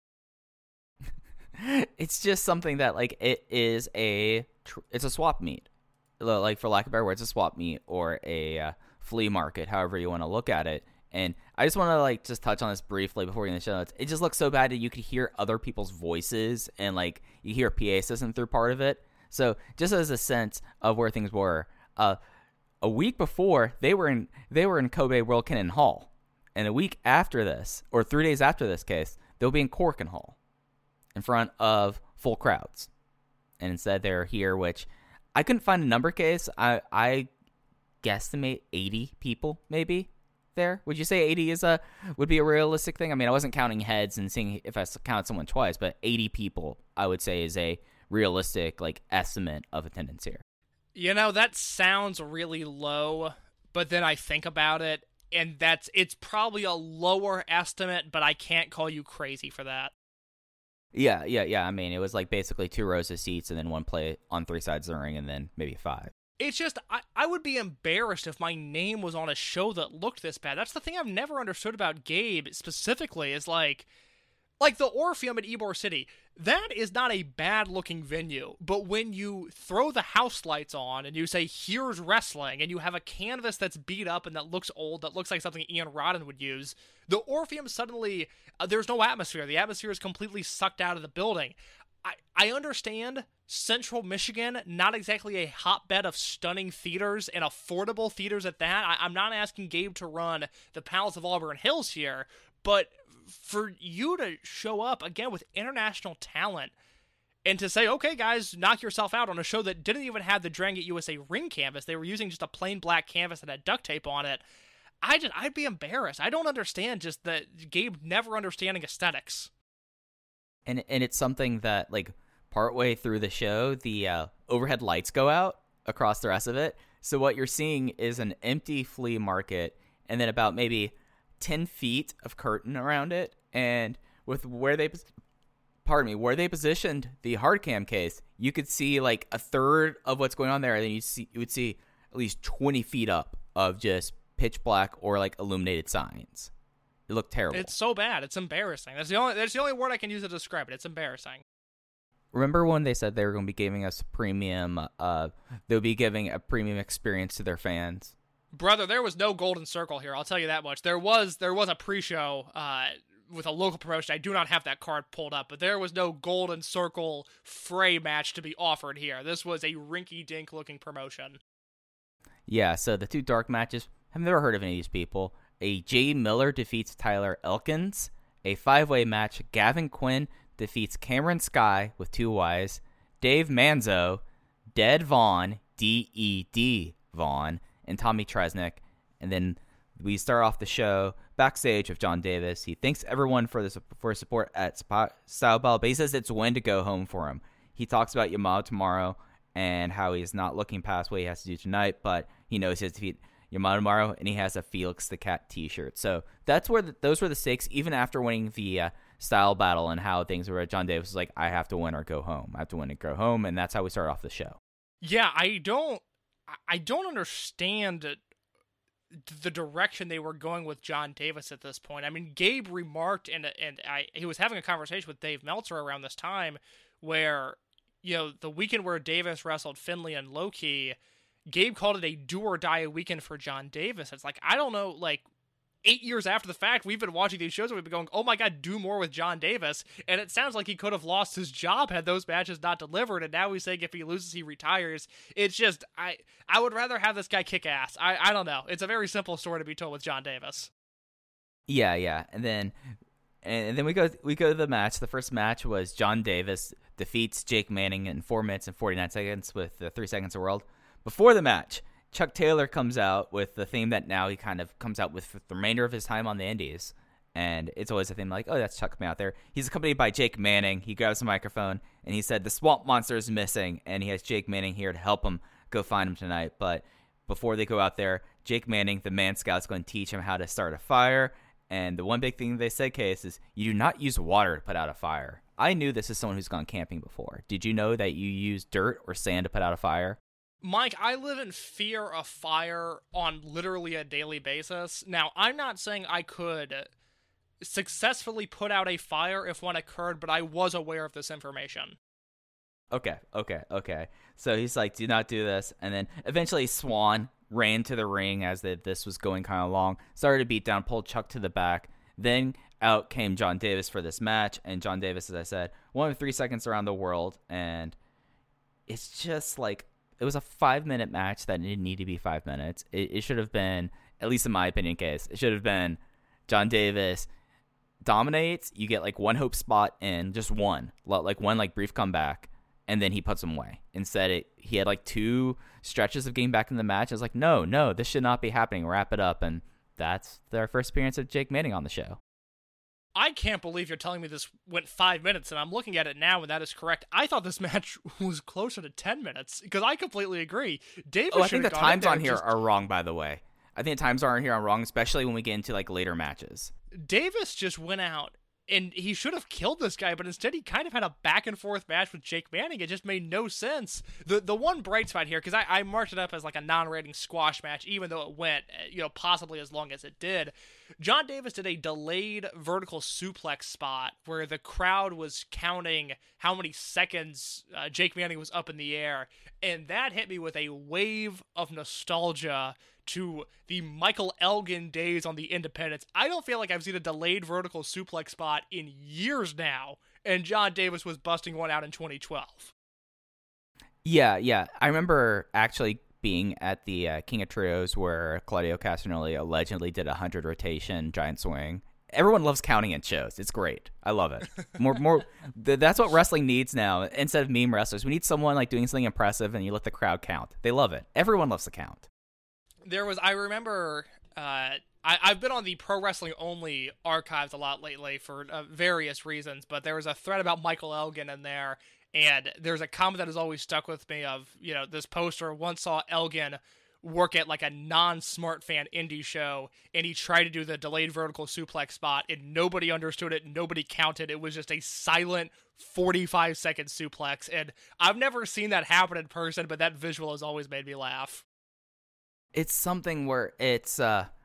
It's just something that, like, it's a swap meet. Like, for lack of a better word, it's a swap meet or a flea market, however you want to look at it. And I just want to like just touch on this briefly before we get into the show notes. It just looks so bad that you could hear other people's voices and like you hear a PA system through part of it. So just as a sense of where things were, a week before they were in Kobe World Cannon Hall, and a week after this, or 3 days after this case, they'll be in Corkin Hall, in front of full crowds. And instead they're here, which I couldn't find a number case. I guesstimate 80 people maybe. There, would you say 80 would be a realistic thing? I mean, I wasn't counting heads and seeing if I counted someone twice, but 80 people I would say is a realistic like estimate of attendance here. You know, that sounds really low, but then I think about it, and it's probably a lower estimate, but I can't call you crazy for that. Yeah. I mean, it was like basically 2 rows of seats and then one play on 3 sides of the ring and then maybe 5. It's just, I would be embarrassed if my name was on a show that looked this bad. That's the thing I've never understood about Gabe specifically, is like the Orpheum at Ybor City. That is not a bad-looking venue, but when you throw the house lights on and you say, here's wrestling, and you have a canvas that's beat up and that looks old, that looks like something Ian Rodden would use, the Orpheum suddenly, there's no atmosphere. The atmosphere is completely sucked out of the building. I understand Central Michigan, not exactly a hotbed of stunning theaters and affordable theaters at that. I'm not asking Gabe to run the Palace of Auburn Hills here, but for you to show up, again, with international talent, And to say, okay, guys, knock yourself out on a show that didn't even have the Dragon Gate USA ring canvas. They were using just a plain black canvas that had duct tape on it. I'd be embarrassed. I don't understand just that Gabe never understanding aesthetics. And it's something that, like, partway through the show, the overhead lights go out across the rest of it. So what you're seeing is an empty flea market and then about maybe 10 feet of curtain around it. And with where they positioned the hard cam case, you could see like a third of what's going on there. And then you would see at least 20 feet up of just pitch black or like illuminated signs. It looked terrible. It's so bad. It's embarrassing. That's the only word I can use to describe it. It's embarrassing. Remember when they said they were going to be giving us premium, they'll be giving a premium experience to their fans? Brother, there was no golden circle here. I'll tell you that much. There was a pre-show with a local promotion. I do not have that card pulled up, but there was no golden circle fray match to be offered here. This was a rinky-dink looking promotion. Yeah, so the two dark matches, I've never heard of any of these people. A Jay Miller defeats Tyler Elkins. A 5-way match, Gavin Quinn defeats Cameron Sky with 2 Ys. Dave Manzo, Dead Vaughn, D-E-D Vaughn, and Tommy Tresnick. And then we start off the show backstage with John Davis. He thanks everyone for his support at Style Battle, but he says it's when to go home for him. He talks about Yamato tomorrow and how he's not looking past what he has to do tonight, but he knows he has to defeat Yamato tomorrow, and he has a Felix the Cat t-shirt. So that's where those were the stakes, even after winning the Style Battle and how things were. John Davis was like, I have to win or go home. I have to win and go home, and that's how we start off the show. Yeah, I don't understand the direction they were going with John Davis at this point. I mean, Gabe remarked, and he was having a conversation with Dave Meltzer around this time where, you know, the weekend where Davis wrestled Finlay and Low-Ki, Gabe called it a do-or-die weekend for John Davis. It's like, I don't know, like, 8 years after the fact, we've been watching these shows and we've been going, oh my god, do more with John Davis. And it sounds like he could have lost his job had those matches not delivered, and now he's saying if he loses, he retires. It's just, I would rather have this guy kick ass. I don't know. It's a very simple story to be told with John Davis. Yeah. And then we go to the match. The first match was John Davis defeats Jake Manning in 4 minutes and 49 seconds with 3 seconds of world. Before the match, Chuck Taylor comes out with the theme that now he kind of comes out with for the remainder of his time on the Indies. And it's always a theme like, oh, that's Chuck coming out there. He's accompanied by Jake Manning. He grabs a microphone, and he said the Swamp Monster is missing, and he has Jake Manning here to help him go find him tonight. But before they go out there, Jake Manning, the Man Scout's going to teach him how to start a fire. And the one big thing they said, Case, is you do not use water to put out a fire. I knew this is someone who's gone camping before. Did you know that you use dirt or sand to put out a fire? Mike, I live in fear of fire on literally a daily basis. Now, I'm not saying I could successfully put out a fire if one occurred, but I was aware of this information. Okay. So he's like, do not do this. And then eventually Swan ran to the ring as this was going kind of long, started to beat down, pulled Chuck to the back. Then out came John Davis for this match. And John Davis, as I said, won with 3 seconds around the world. And it's just like, it was a 5-minute match that didn't need to be 5 minutes. It should have been, at least in my opinion, Case, it should have been John Davis dominates. You get like one hope spot in, just one brief comeback, and then he puts him away. Instead, he had like 2 stretches of getting back in the match. I was like, no, this should not be happening. Wrap it up. And that's their first appearance of Jake Manning on the show. I can't believe you're telling me this went 5 minutes, and I'm looking at it now, and that is correct. I thought this match was closer to 10 minutes, because I completely agree. Davis I think the times on here are wrong, by the way. I think the times on here are wrong, especially when we get into like later matches. Davis just went out, and he should have killed this guy, but instead he kind of had a back-and-forth match with Jake Manning. It just made no sense. The one bright spot here, because I marked it up as like a non-rating squash match, even though it went, possibly as long as it did. John Davis did a delayed vertical suplex spot where the crowd was counting how many seconds Jake Manning was up in the air, and that hit me with a wave of nostalgia to the Michael Elgin days on the Independents. I don't feel like I've seen a delayed vertical suplex spot in years now, and John Davis was busting one out in 2012. Yeah. I remember actually being at the King of Trios where Claudio Castagnoli allegedly did a 100 rotation giant swing. everyone loves counting in shows. It's great. I love it. That's what wrestling needs now. Instead of meme wrestlers, we need someone like doing something impressive and you let the crowd count. They love it. Everyone loves to count. I remember, I've been on the Pro Wrestling Only archives a lot lately for various reasons, but there was a thread about Michael Elgin in there, and there's a comment that has always stuck with me of, this poster once saw Elgin work at like a non-smart fan indie show, and he tried to do the delayed vertical suplex spot, and nobody understood it, nobody counted. It was just a silent 45-second suplex, and I've never seen that happen in person, but that visual has always made me laugh. It's something where it's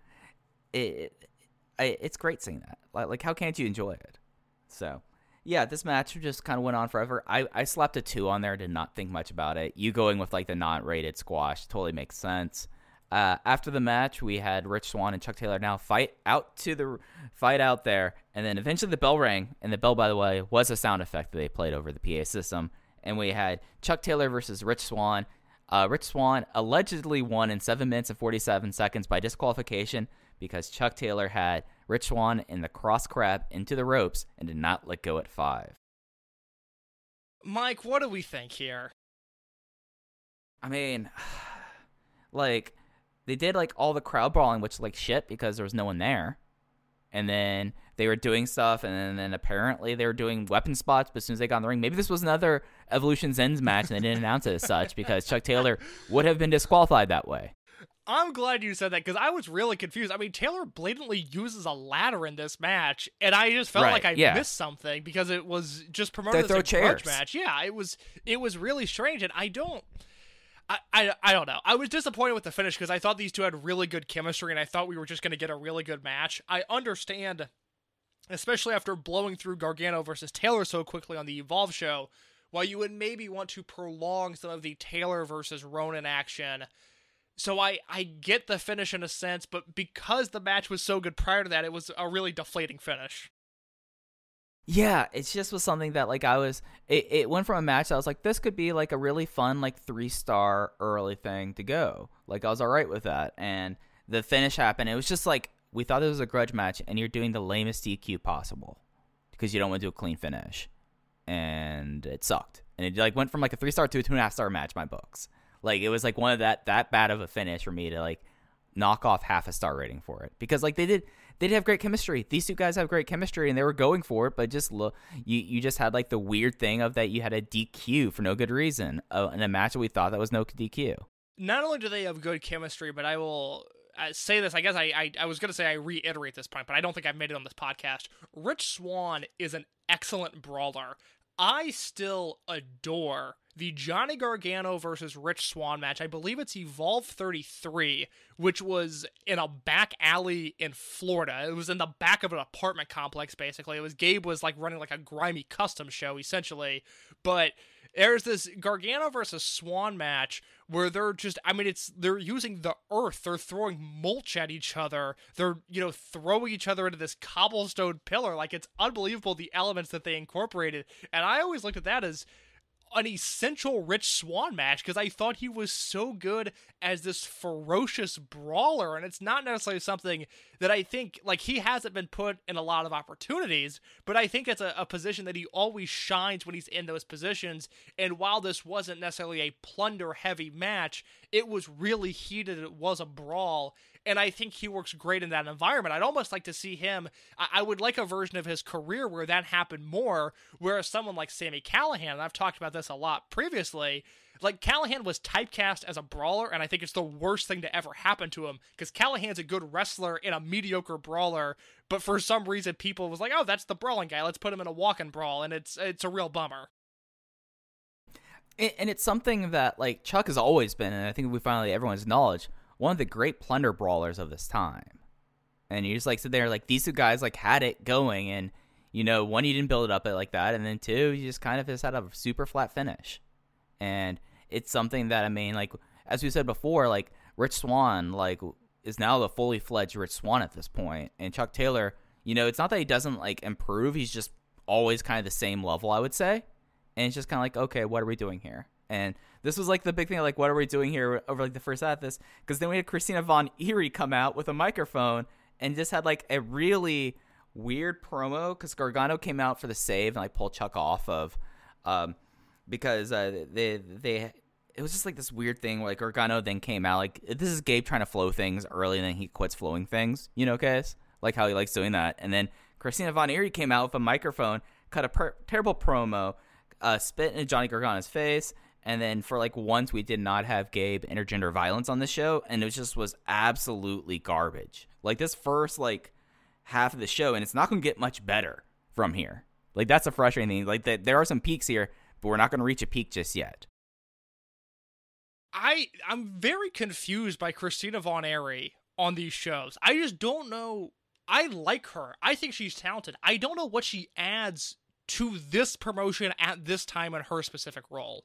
great seeing that. Like how can't you enjoy it? So yeah, this match just kind of went on forever. I slapped a 2 on there, did not think much about it. You going with like the non-rated squash totally makes sense. After the match, we had Rich Swann and Chuck Taylor now fight out there, and then eventually the bell rang, and the bell, by the way, was a sound effect that they played over the PA system, and we had Chuck Taylor versus Rich Swann. Rich Swann allegedly won in 7 minutes and 47 seconds by disqualification because Chuck Taylor had Rich Swann in the cross crab into the ropes and did not let go at 5. Mike, what do we think here? I mean, like, they did like all the crowd brawling, which like shit because there was no one there. And then they were doing stuff, and then apparently they were doing weapon spots, but as soon as they got in the ring, maybe this was another Evolution Ends match, and they didn't announce it as such because Chuck Taylor would have been disqualified that way. I'm glad you said that, because I was really confused. I mean, Taylor blatantly uses a ladder in this match, and I just felt like I missed something because it was just promoted as a grudge match. Yeah, it was really strange, and I don't know. I was disappointed with the finish because I thought these two had really good chemistry, and I thought we were just going to get a really good match. I understand, especially after blowing through Gargano versus Taylor so quickly on the Evolve show, while you would maybe want to prolong some of the Taylor versus Ronan action. So I get the finish in a sense, but because the match was so good prior to that, it was a really deflating finish. Yeah, it just was something that like it went from a match that I was like, this could be like a really fun like 3-star early thing to go. Like I was all right with that, and the finish happened. It was just like we thought it was a grudge match, and you're doing the lamest DQ possible because you don't want to do a clean finish, and it sucked. And it like went from like a 3-star to a 2.5-star match in my books. Like it was like one of that bad of a finish for me to like knock off half a star rating for it, because like they did have great chemistry. These two guys have great chemistry, and they were going for it, but just look, you just had like the weird thing of that you had a DQ for no good reason in a match that we thought that was no DQ. Not only do they have good chemistry, but I will say this. I guess I was going to say I reiterate this point, but I don't think I've made it on this podcast. Rich Swann is an excellent brawler. I still adore the Johnny Gargano versus Rich Swann match. I believe it's Evolve 33, which was in a back alley in Florida. It was in the back of an apartment complex, basically. Gabe was like running like a grimy custom show, essentially. But there's this Gargano versus Swann match where they're using the earth. They're throwing mulch at each other. They're, throwing each other into this cobblestone pillar. Like, it's unbelievable the elements that they incorporated. And I always looked at that as an essential Rich Swann match because I thought he was so good as this ferocious brawler, and it's not necessarily something that I think, like, he hasn't been put in a lot of opportunities, but I think it's a position that he always shines when he's in those positions. And while this wasn't necessarily a plunder heavy match, it was really heated. It was a brawl, and I think he works great in that environment. I'd almost like to see him, I would like a version of his career where that happened more, whereas someone like Sami Callihan, and I've talked about this a lot previously, like Callihan was typecast as a brawler, and I think it's the worst thing to ever happen to him, because Callahan's a good wrestler and a mediocre brawler, but for some reason people was like, oh, that's the brawling guy, let's put him in a walk-in brawl, and it's a real bummer. And it's something that, like, Chuck has always been, and I think everyone's acknowledged, one of the great plunder brawlers of this time. And you just like sit there like these two guys like had it going, and one, you didn't build it up like that, and then two, you just kind of just had a super flat finish. And it's something that, I mean, like as we said before, like Rich Swann like is now the fully fledged Rich Swann at this point, and Chuck Taylor, it's not that he doesn't like improve, he's just always kind of the same level, I would say. And it's just kind of like, okay, what are we doing here? And this was like the big thing, like, what are we doing here over like the first half of this? Because then we had Christina Von Eerie come out with a microphone and just had like a really weird promo because Gargano came out for the save and like pulled Chuck off of, because it was just like this weird thing where like Gargano then came out like this is Gabe trying to flow things early and then he quits flowing things, you know, guys, like how he likes doing that. And then Christina Von Eerie came out with a microphone, cut a terrible promo, spit in Johnny Gargano's face. And then for like once we did not have Gabe intergender violence on the show, and it just was absolutely garbage. Like this first like half of the show, and it's not going to get much better from here. Like that's a frustrating thing. Like there are some peaks here, but we're not going to reach a peak just yet. I'm very confused by Christina Von Eerie on these shows. I just don't know. I like her. I think she's talented. I don't know what she adds to this promotion at this time in her specific role.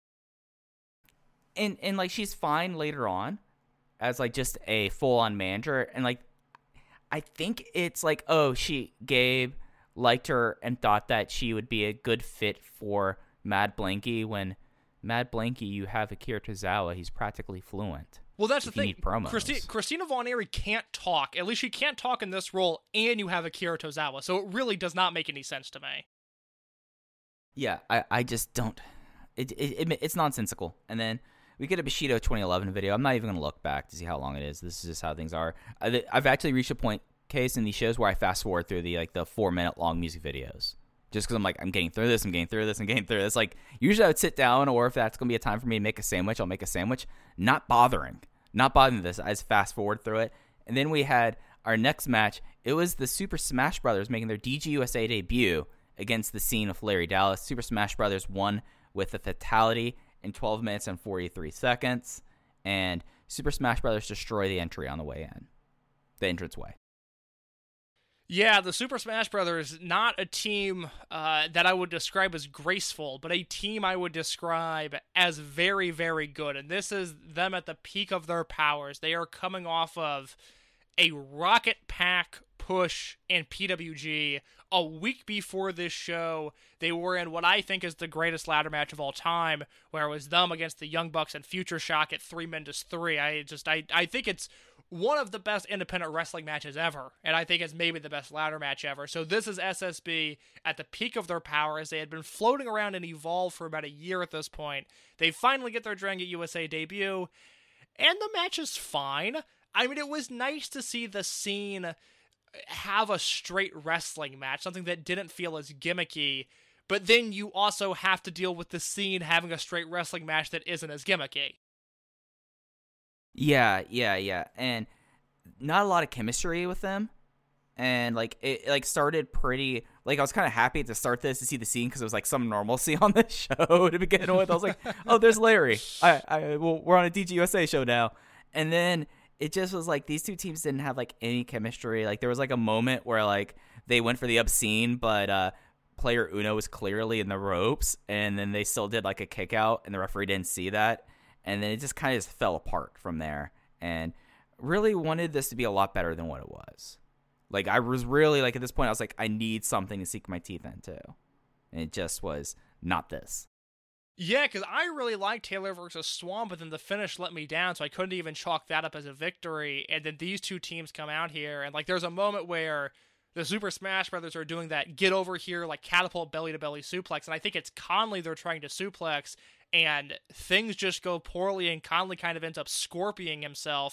And like she's fine later on as like just a full-on manager, and like I think it's like, oh, Gabe liked her and thought that she would be a good fit for Mad Blankey. When Mad Blankey, you have Akira Tozawa, he's practically fluent. Well, that's the thing. Need promos. Christina Von Eerie can't talk. At least she can't talk in this role, and you have Akira Tozawa, so it really does not make any sense to me. Yeah, I just don't. It's nonsensical. And then we get a Bushido 2011 video. I'm not even going to look back to see how long it is. This is just how things are. I've actually reached a point, case in these shows where I fast forward through the 4-minute long music videos. Just because I'm like, I'm getting through this. Like, usually I would sit down, or if that's going to be a time for me to make a sandwich, I'll make a sandwich. Not bothering this. I just fast forward through it. And then we had our next match. It was the Super Smash Brothers making their DGUSA debut against the Scene with Larry Dallas. Super Smash Brothers won with a fatality in 12 minutes and 43 seconds. And Super Smash Brothers destroy the entry on the way in. The entranceway. Yeah, the Super Smash Brothers, not a team that I would describe as graceful, but a team I would describe as very, very good. And this is them at the peak of their powers. They are coming off of a rocket pack push in PWG. A week before this show, they were in what I think is the greatest ladder match of all time, where it was them against the Young Bucks and Future Shock at 3 Minutes 3. I think it's one of the best independent wrestling matches ever, and I think it's maybe the best ladder match ever. So this is SSB at the peak of their powers. They had been floating around and Evolve for about a year at this point. They finally get their Dragon USA debut, and the match is fine. I mean, it was nice to see the Scene have a straight wrestling match, something that didn't feel as gimmicky, but then you also have to deal with the Scene having a straight wrestling match that isn't as gimmicky. Yeah, and not a lot of chemistry with them, and like it started pretty, like I was kind of happy to start this to see the Scene because it was like some normalcy on the show to begin with. I was like, oh, there's Larry. We're on a DGUSA show now, and then it just was like these two teams didn't have like any chemistry. Like there was like a moment where like they went for the obscene, but player Uno was clearly in the ropes, and then they still did like a kick out, and the referee didn't see that. And then it just kind of just fell apart from there, and really wanted this to be a lot better than what it was. Like I was really like at this point, I was like, I need something to sink my teeth into, and it just was not this. Yeah, because I really liked Taylor versus Swan, but then the finish let me down, so I couldn't even chalk that up as a victory. And then these two teams come out here, and like there's a moment where the Super Smash Brothers are doing that get over here, like catapult belly to belly suplex, and I think it's Conley they're trying to suplex. And things just go poorly, and Conley kind of ends up scorpioning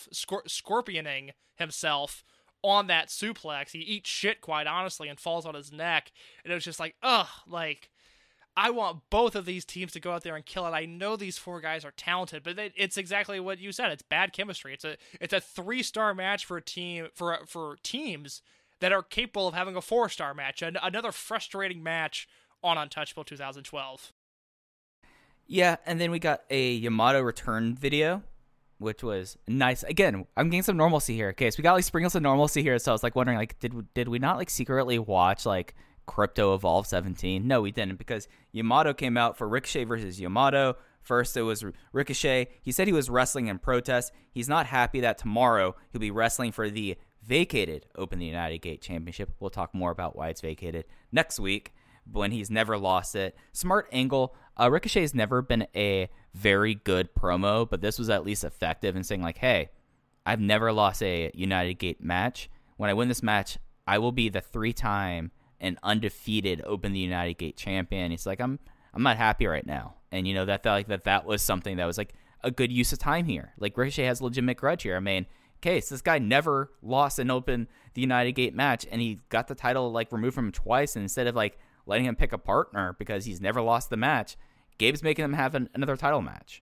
himself on that suplex. He eats shit, quite honestly, and falls on his neck. And it was just like, ugh, like, I want both of these teams to go out there and kill it. I know these four guys are talented, but it's exactly what you said. It's bad chemistry. It's a 3-star match for teams that are capable of having a 4-star match. Another frustrating match on Untouchable 2012. Yeah, and then we got a Yamato return video, which was nice. Again, I'm getting some normalcy here. Okay, so we got like sprinkles of normalcy here. So I was like wondering, like, did we not like secretly watch like Crypto Evolve 17? No, we didn't, because Yamato came out for Ricochet versus Yamato. First, it was Ricochet. He said he was wrestling in protest. He's not happy that tomorrow he'll be wrestling for the vacated Open the United Gate Championship. We'll talk more about why it's vacated next week, when he's never lost it. Smart angle. Ricochet has never been a very good promo, but this was at least effective in saying like, hey, I've never lost a United Gate match. When I win this match, I will be the 3-time and undefeated Open the United Gate champion. He's like, I'm not happy right now. And, that was something that was like a good use of time here. Like, Ricochet has a legitimate grudge here. I mean, okay, so this guy never lost an Open the United Gate match, and he got the title like removed from him twice, and instead of like letting him pick a partner because he's never lost the match, Gabe's making him have another title match.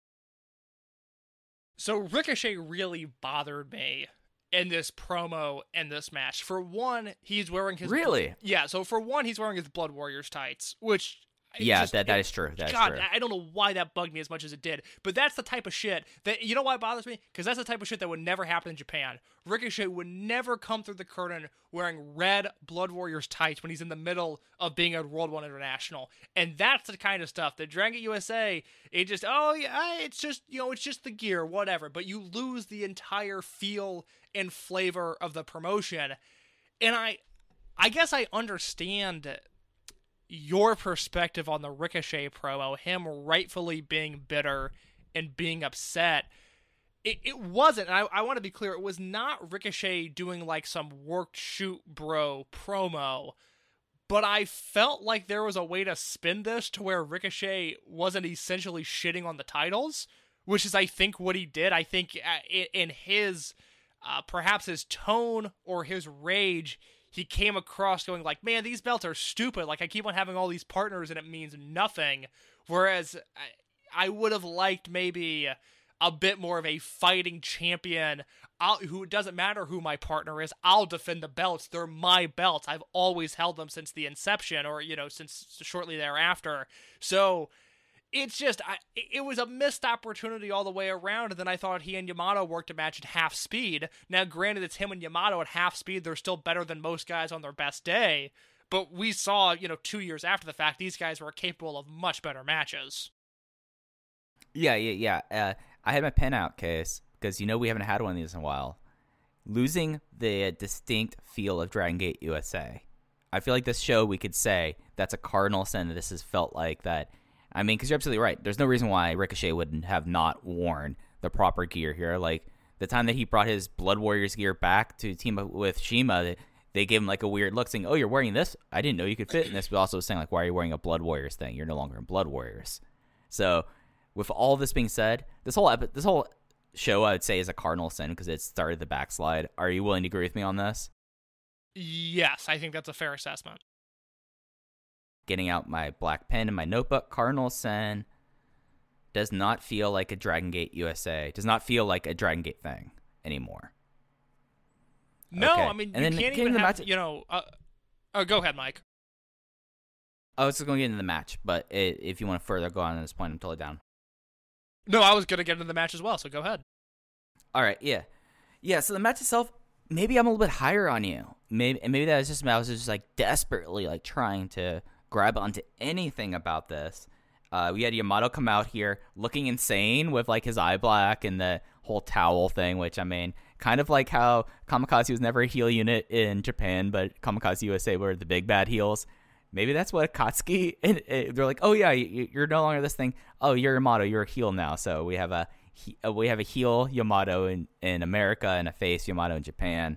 So Ricochet really bothered me in this promo and this match. For one, he's wearing his... Really? Yeah, so for one, he's wearing his Blood Warriors tights, which... Yeah, that is true. That is true. I don't know why that bugged me as much as it did, but that's the type of shit that, you know why it bothers me? Because that's the type of shit that would never happen in Japan. Ricochet would never come through the curtain wearing red Blood Warriors tights when he's in the middle of being at World 1 International. And that's the kind of stuff that Dragon Gate USA, it's just the gear, whatever, but you lose the entire feel and flavor of the promotion. And I guess I understand your perspective on the Ricochet promo, him rightfully being bitter and being upset. It wasn't, and I want to be clear, it was not Ricochet doing like some worked shoot bro promo, but I felt like there was a way to spin this to where Ricochet wasn't essentially shitting on the titles, which is I think what he did. I think in his, perhaps his tone or his rage, he came across going like, man, these belts are stupid. Like, I keep on having all these partners and it means nothing. Whereas I would have liked maybe a bit more of a fighting champion who, it doesn't matter who my partner is, I'll defend the belts. They're my belts. I've always held them since the inception or, since shortly thereafter. So it's just, it was a missed opportunity all the way around, and then I thought he and Yamato worked a match at half speed. Now, granted, it's him and Yamato at half speed. They're still better than most guys on their best day, but we saw, 2 years after the fact, these guys were capable of much better matches. Yeah. I had my pen out, Case, because we haven't had one of these in a while. Losing the distinct feel of Dragon Gate USA. I feel like this show, we could say, that's a cardinal sin that this has felt like that. I mean, because you're absolutely right. There's no reason why Ricochet wouldn't have not worn the proper gear here. Like, the time that he brought his Blood Warriors gear back to team up with Shima, they gave him like a weird look saying, oh, you're wearing this? I didn't know you could fit in this. But also saying, like, why are you wearing a Blood Warriors thing? You're no longer in Blood Warriors. So, with all this being said, this whole show, I would say, is a cardinal sin because it started the backslide. Are you willing to agree with me on this? Yes, I think that's a fair assessment. Getting out my black pen and my notebook, cardinal sin does not feel like a Dragon Gate USA. Does not feel like a Dragon Gate thing anymore. No, okay. I mean, and you can't even have, go ahead, Mike. I was just going to get into the match, but if you want to further go on at this point, I'm totally down. No, I was going to get into the match as well, so go ahead. All right, yeah. Yeah, so the match itself, maybe I'm a little bit higher on you. Maybe that was just, I was just like desperately like trying to grab onto anything about this. We had Yamato come out here looking insane with like his eye black and the whole towel thing, which I mean, kind of like how Kamikaze was never a heel unit in Japan, but Kamikaze USA were the big bad heels. Maybe that's what Akatsuki, and they're like, oh yeah, you're no longer this thing. Oh, you're Yamato, you're a heel now. So we have a heel Yamato in America and a face Yamato in Japan.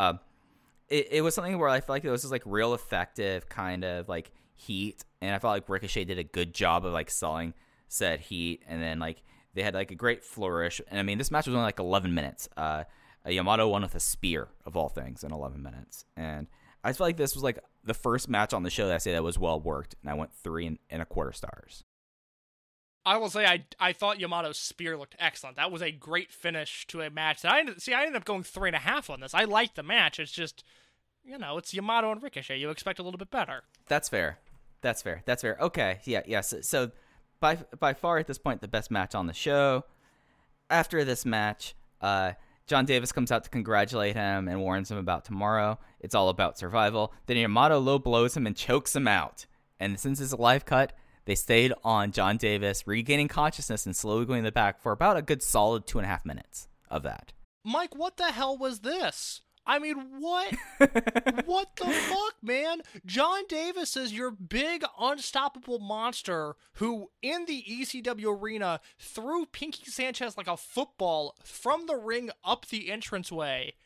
It was something where I felt like it was just like real effective kind of like heat, and I felt like Ricochet did a good job of like selling said heat, and then like they had like a great flourish. And I mean, this match was only like 11 minutes. Yamato won with a spear of all things in 11 minutes, and I feel like this was like the first match on the show that I say that was well worked, and I went 3.25 stars. I will say I thought Yamato's spear looked excellent. That was a great finish to a match. I ended up going 3.5 on this. I liked the match. It's just, it's Yamato and Ricochet. You expect a little bit better. That's fair. Okay, yeah. So by far at this point, the best match on the show. After this match, John Davis comes out to congratulate him and warns him about tomorrow. It's all about survival. Then Yamato low blows him and chokes him out. And since it's a live cut, they stayed on John Davis regaining consciousness and slowly going in the back for about a good solid 2.5 minutes of that. Mike, what the hell was this? I mean, what? What the fuck, man? John Davis is your big, unstoppable monster who, in the ECW arena, threw Pinky Sanchez like a football from the ring up the entranceway.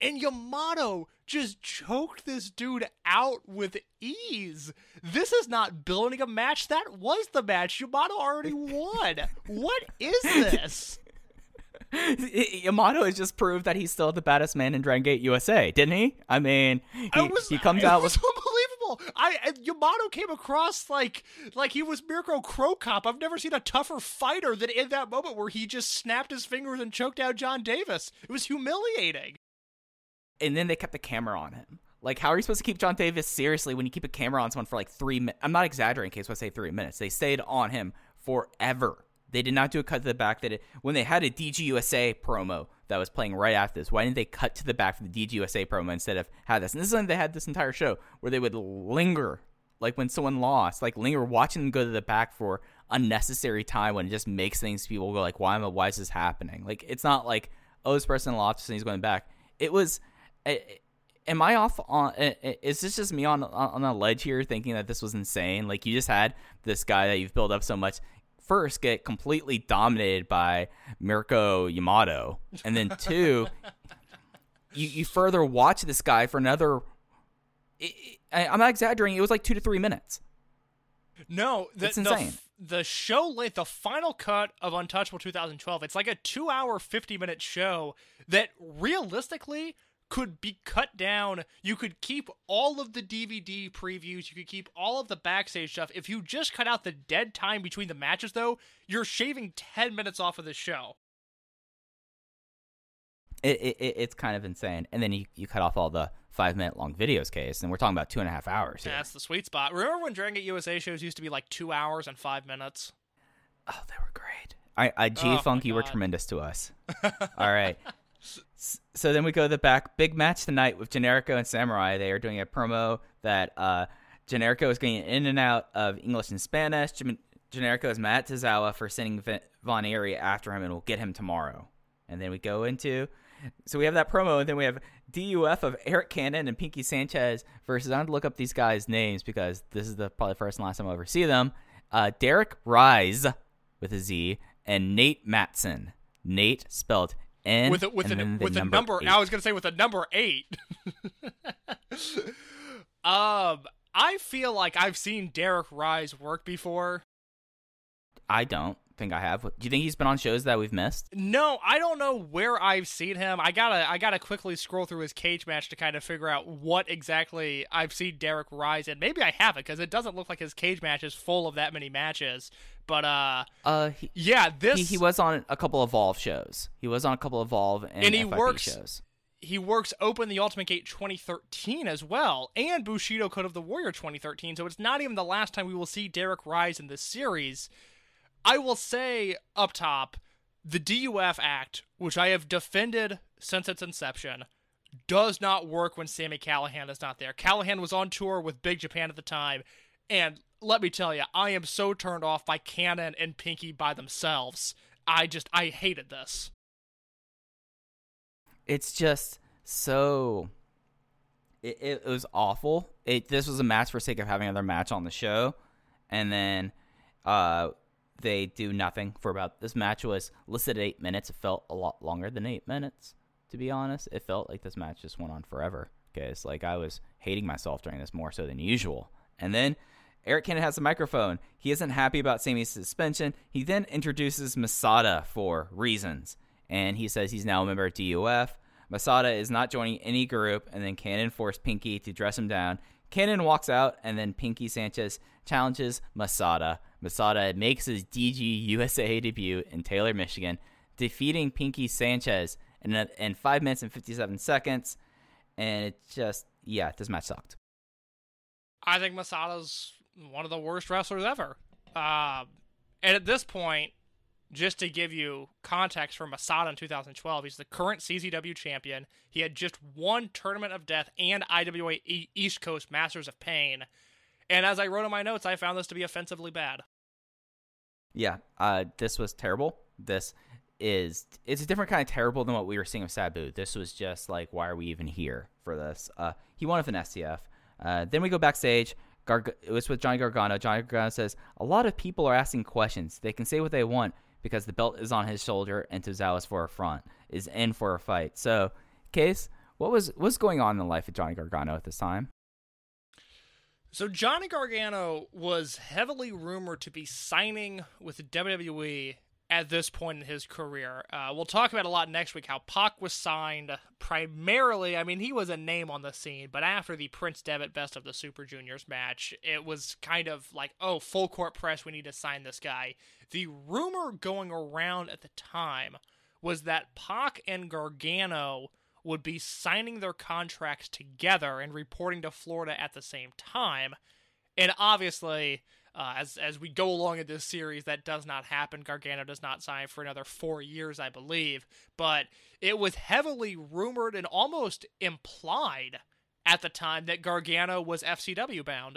And Yamato just choked this dude out with ease. This is not building a match. That was the match. Yamato already won. What is this? Yamato has just proved that he's still the baddest man in Dragon Gate USA, didn't he? I mean, he comes out with... unbelievable. Yamato came across like he was Mirko Cro Cop. I've never seen a tougher fighter than in that moment where he just snapped his fingers and choked out John Davis. It was humiliating. And then they kept the camera on him. Like, how are you supposed to keep John Davis seriously when you keep a camera on someone for like 3 minutes? I'm not exaggerating in case I say 3 minutes. They stayed on him forever. They did not do a cut to the back. When they had a DGUSA promo that was playing right after this, why didn't they cut to the back for the DGUSA promo instead of have this? And this is something they had this entire show where they would linger, like when someone lost, like linger watching them go to the back for unnecessary time when it just makes things people go like, why is this happening? Like, it's not like, oh, this person lost and he's going back. It was... Am I off on? Is this just me on a ledge here, thinking that this was insane? Like, you just had this guy that you've built up so much first get completely dominated by Mirko Yamato, and then two, you further watch this guy for another. I'm not exaggerating. It was like 2 to 3 minutes. No, it's insane. The show length, the final cut of Untouchable 2012, it's like a 2-hour, 50-minute show that realistically could be cut down. You could keep all of the DVD previews. You could keep all of the backstage stuff. If you just cut out the dead time between the matches, though, you're shaving 10 minutes off of the show. It's kind of insane. And then you cut off all the 5-minute long videos, case, and we're talking about 2.5 hours here. That's the sweet spot. Remember when Dragon Gate USA shows used to be like 2 hours and 5 minutes? Oh, they were great. G-Funk, you were tremendous to us. All right. So then we go to the back. Big match tonight with Generico and Samurai. They are doing a promo that Generico is going in and out of English and Spanish. Generico is mad at Tozawa for sending Von Eerie after him and will get him tomorrow. And then we go into... So we have that promo, and then we have DUF of Eric Cannon and Pinky Sanchez versus... I have to look up these guys' names because this is probably the first and last time I'll ever see them. Derek Rise with a Z and Nate Matson. Nate spelled... with a number 8. I was gonna say with a number 8. I feel like I've seen Derek Rise work before. I don't think I have. Do you think he's been on shows that we've missed? No, I don't know where I've seen him. I gotta quickly scroll through his cage match to kind of figure out what exactly I've seen Derek Rise in. Maybe I haven't, because it doesn't look like his cage match is full of that many matches. But he was on a couple Evolve shows. He was on a couple Evolve and FIP shows. He works Open the Ultimate Gate 2013 as well, and Bushido Code of the Warrior 2013. So it's not even the last time we will see Derek Rise in this series. I will say up top, the DUF act, which I have defended since its inception, does not work when Sami Callihan is not there. Callihan was on tour with Big Japan at the time, and let me tell you, I am so turned off by Cannon and Pinky by themselves. I hated this. It's just so... It was awful. This was a match for sake of having another match on the show, and then... they do nothing for about... This match was listed at 8 minutes. It felt a lot longer than 8 minutes, to be honest. It felt like this match just went on forever. Because, I was hating myself during this more so than usual. And then Eric Cannon has a microphone. He isn't happy about Sami's suspension. He then introduces Masada for reasons. And he says he's now a member of DUF. Masada is not joining any group. And then Cannon forced Pinky to dress him down. Cannon walks out, and then Pinky Sanchez challenges Masada. Masada makes his DG USA debut in Taylor, Michigan, defeating Pinky Sanchez in 5 minutes and 57 seconds. And it just, this match sucked. I think Masada's one of the worst wrestlers ever. And at this point, just to give you context for Masada in 2012, he's the current CZW champion. He had just won Tournament of Death and IWA East Coast Masters of Pain. And as I wrote in my notes, I found this to be offensively bad. Yeah, this was terrible. It's a different kind of terrible than what we were seeing with Sabu. This was just like, why are we even here for this? He won with an STF. Then we go backstage. It was with Johnny Gargano. Johnny Gargano says, a lot of people are asking questions. They can say what they want because the belt is on his shoulder and Tozawa's is in for a fight. So, Case, what's going on in the life of Johnny Gargano at this time? So Johnny Gargano was heavily rumored to be signing with WWE at this point in his career. We'll talk about a lot next week how Pac was signed primarily. I mean, he was a name on the scene, but after the Prince Devitt Best of the Super Juniors match, it was kind of like, oh, full court press, we need to sign this guy. The rumor going around at the time was that Pac and Gargano would be signing their contracts together and reporting to Florida at the same time. And obviously, as we go along in this series, that does not happen. Gargano does not sign for another 4 years, I believe. But it was heavily rumored and almost implied at the time that Gargano was FCW bound.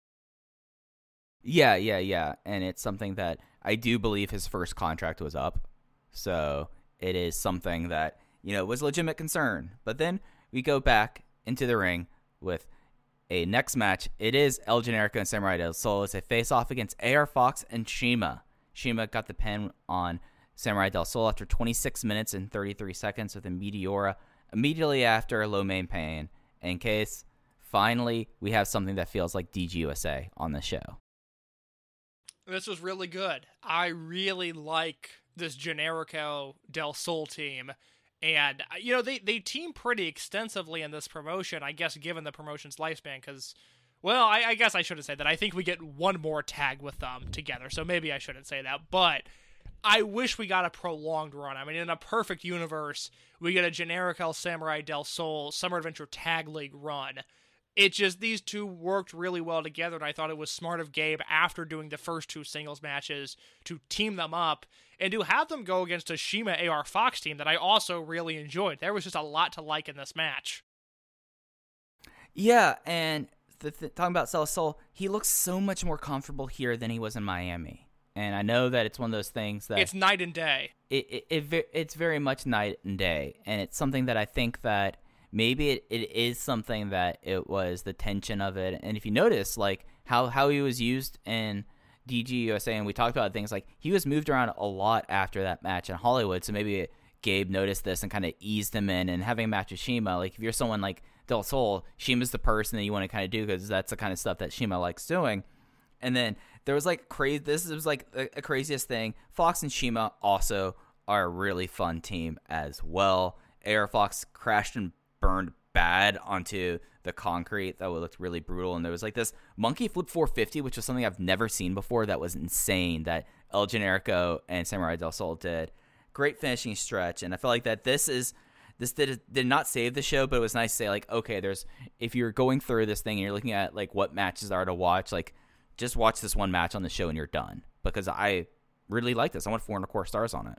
Yeah. And it's something that I do believe his first contract was up. So it is something that, was legitimate concern. But then we go back into the ring with a next match. It is El Generico and Samurai Del Sol as they face off against AR Fox and CIMA. CIMA got the pin on Samurai Del Sol after 26 minutes and 33 seconds with a Meteora immediately after a low main pain. In case, finally, we have something that feels like DGUSA on the show. This was really good. I really like this Generico Del Sol team. And, they team pretty extensively in this promotion, I guess, given the promotion's lifespan, because, well, I guess I shouldn't say that. I think we get one more tag with them together, so maybe I shouldn't say that. But I wish we got a prolonged run. I mean, in a perfect universe, we get a Generico Samurai Del Sol Summer Adventure Tag League run. It just, these two worked really well together, and I thought it was smart of Gabe, after doing the first two singles matches, to team them up, and to have them go against a CIMA AR Fox team that I also really enjoyed. There was just a lot to like in this match. Yeah, and talking about Del Sol, he looks so much more comfortable here than he was in Miami. And I know that it's one of those things that... It's night and day. It's very much night and day, and it's something that I think that maybe it is something that it was the tension of it. And if you notice, like, how he was used in DGUSA, and we talked about things like he was moved around a lot after that match in Hollywood, so maybe Gabe noticed this and kind of eased him in. And having a match with CIMA, like, if you're someone like Del Sol, CIMA's the person that you want to kind of do, because that's the kind of stuff that CIMA likes doing. And then there was like this was like a craziest thing. Fox and CIMA also are a really fun team as well. AR Fox crashed and burned bad onto the concrete. That looked really brutal. And there was like this monkey flip 450, which was something I've never seen before. That was insane that El Generico and Samurai Del Sol did. Great finishing stretch. And I feel like that this did not save the show, but it was nice to say, like, okay, if you're going through this thing and you're looking at like what matches are to watch, like, just watch this one match on the show and you're done. Because I really like this. I went 4.25 stars on it.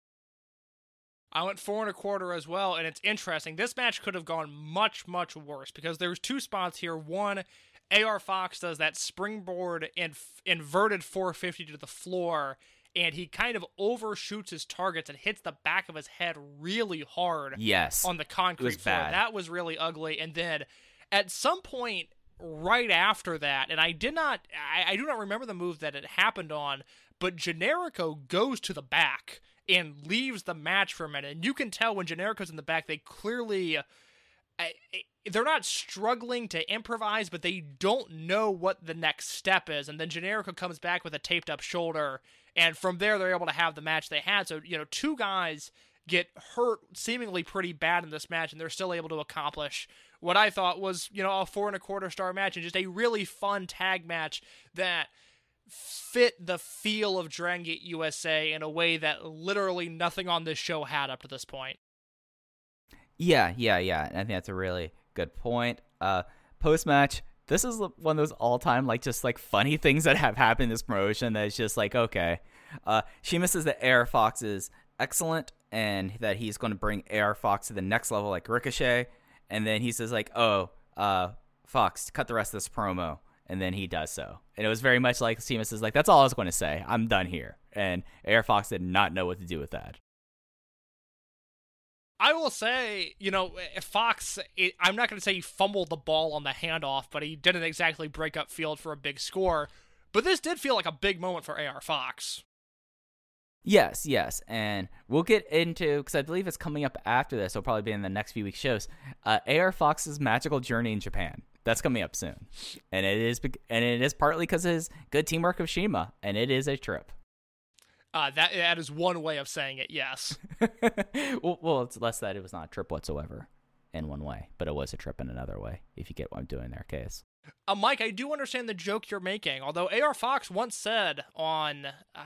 I went 4.25 as well, and it's interesting. This match could have gone much, much worse, because there's two spots here. One, AR Fox does that springboard and inverted 450 to the floor, and he kind of overshoots his targets and hits the back of his head really hard. Yes, on the concrete floor. Bad. That was really ugly. And then at some point right after that, and I do not remember the move that it happened on, but Generico goes to the back and leaves the match for a minute. And you can tell when Generico's in the back, they clearly, they're not struggling to improvise, but they don't know what the next step is. And then Generico comes back with a taped up shoulder, and from there they're able to have the match they had. So, two guys get hurt seemingly pretty bad in this match, and they're still able to accomplish what I thought was, a 4.25 star match, and just a really fun tag match that fit the feel of Dragon Gate USA in a way that literally nothing on this show had up to this point. Yeah. And I think that's a really good point. Post-match, this is one of those all-time, like, just, like, funny things that have happened in this promotion that is just like, okay. CIMA says that AR Fox is excellent and that he's going to bring AR Fox to the next level like Ricochet. And then he says, like, Fox, cut the rest of this promo. And then he does so. And it was very much like CIMA says, like, that's all I was going to say. I'm done here. And AR Fox did not know what to do with that. I will say, Fox, I'm not going to say he fumbled the ball on the handoff, but he didn't exactly break up field for a big score. But this did feel like a big moment for AR Fox. Yes, and we'll get into, because I believe it's coming up after this, it'll probably be in the next few weeks' shows, AR Fox's magical journey in Japan. That's coming up soon, and it is partly because of his good teamwork with Shima, and it is a trip. That is one way of saying it, yes. well, it's less that it was not a trip whatsoever in one way, but it was a trip in another way, if you get what I'm doing there, Case. Mike, I do understand the joke you're making. Although AR Fox once said on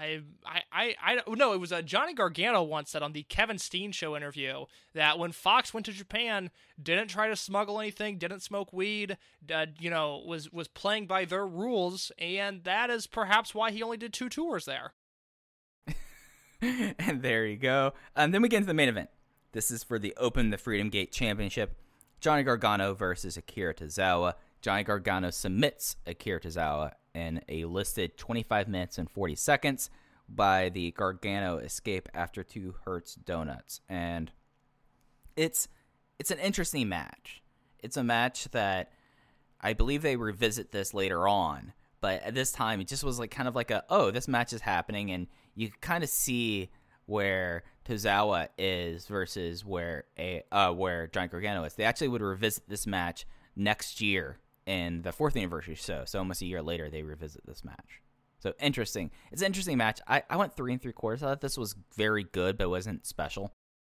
it was Johnny Gargano once said on the Kevin Steen show interview that when Fox went to Japan, didn't try to smuggle anything, didn't smoke weed, was playing by their rules, and that is perhaps why he only did 2 tours there. And there you go. Then we get into the main event. This is for the Open the Freedom Gate Championship. Johnny Gargano versus Akira Tozawa. Johnny Gargano submits Akira Tozawa in a listed 25 minutes and 40 seconds by the Gargano escape after 2 Hertz donuts. And it's an interesting match. It's a match that I believe they revisit this later on. But at this time, it just was like kind of like this match is happening. And you kind of see where Tozawa is versus where Johnny Gargano is. They actually would revisit this match next year in the 4th anniversary show. So almost a year later, they revisit this match. So interesting. It's an interesting match. I went 3 3/4. I thought this was very good, but it wasn't special.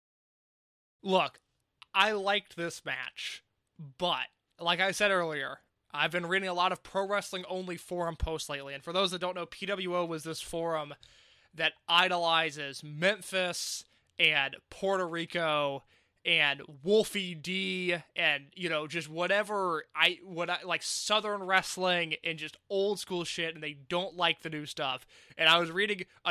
Look, I liked this match, but like I said earlier, I've been reading a lot of Pro Wrestling Only forum posts lately. And for those that don't know, PWO was this forum that idolizes Memphis and Puerto Rico and Wolfie D and, just whatever like Southern wrestling and just old school shit, and they don't like the new stuff. And I was reading a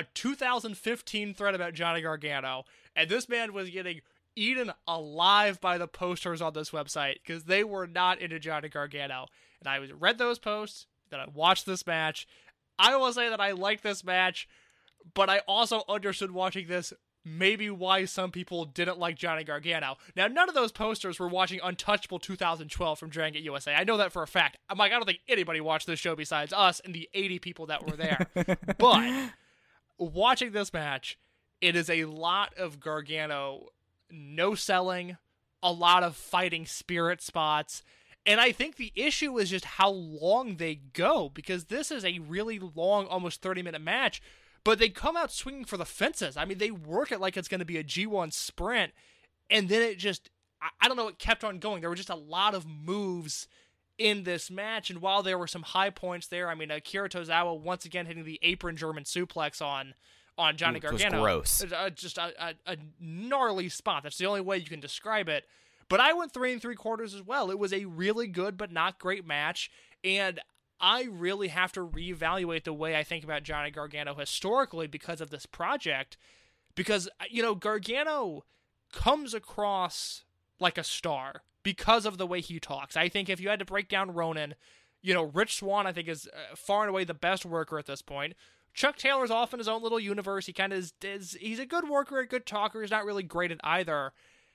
2015 thread about Johnny Gargano, and this man was getting eaten alive by the posters on this website because they were not into Johnny Gargano. And I read those posts, then I watched this match. I will say that I liked this match, but I also understood watching this maybe why some people didn't like Johnny Gargano. Now, none of those posters were watching Untouchable 2012 from Dragon Gate USA. I know that for a fact. I'm like, I don't think anybody watched this show besides us and the 80 people that were there. But watching this match, it is a lot of Gargano no selling, a lot of fighting spirit spots. And I think the issue is just how long they go, because this is a really long, almost 30-minute match. But they come out swinging for the fences. I mean, they work it like it's going to be a G1 sprint. And then it just, I don't know, it kept on going. There were just a lot of moves in this match. And while there were some high points there, I mean, Akira Tozawa once again hitting the apron German suplex on Johnny Gargano. Was gross. Just a gnarly spot. That's the only way you can describe it. But I went 3 3/4 as well. It was a really good but not great match. And I really have to reevaluate the way I think about Johnny Gargano historically because of this project. Because, Gargano comes across like a star because of the way he talks. I think if you had to break down Ronan, Rich Swann, I think, is far and away the best worker at this point. Chuck Taylor's off in his own little universe. He kind of he's a good worker, a good talker. He's not really great at either.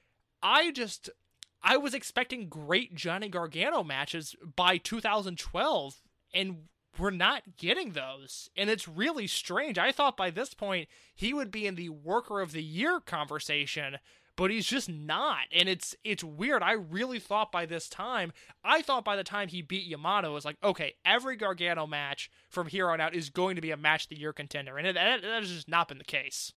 I was expecting great Johnny Gargano matches by 2012, and we're not getting those. And it's really strange. I thought by this point he would be in the Worker of the Year conversation, but he's just not. And it's weird. I really thought by this time, by the time he beat Yamato, it was like, okay, every Gargano match from here on out is going to be a Match of the Year contender. And that has just not been the case.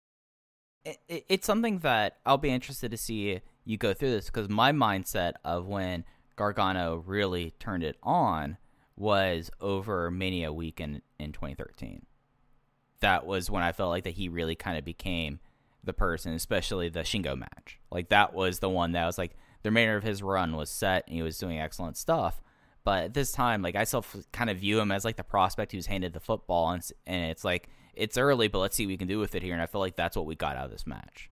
It's something that I'll be interested to see you go through this, because my mindset of when Gargano really turned it on was over Mania weekend in 2013. That was when I felt like that he really kind of became the person, especially the Shingo match. Like, that was the one that was like the remainder of his run was set and he was doing excellent stuff. But at this time, like, I still kind of view him as like the prospect who's handed the football, and it's like, it's early, but let's see what we can do with it here. And I feel like that's what we got out of this match.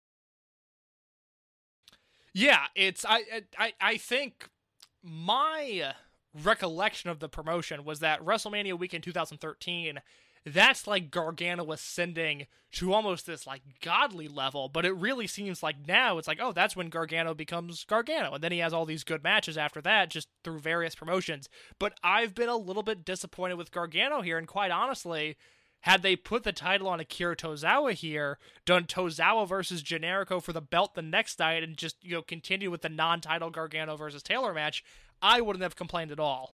Yeah, I think my recollection of the promotion was that WrestleMania weekend 2013, that's like Gargano ascending to almost this like godly level, but it really seems like now it's like, oh, that's when Gargano becomes Gargano, and then he has all these good matches after that just through various promotions. But I've been a little bit disappointed with Gargano here, and quite honestly, Had they put the title on Akira Tozawa here, done Tozawa versus Generico for the belt the next night, and just, continue with the non-title Gargano versus Taylor match, I wouldn't have complained at all.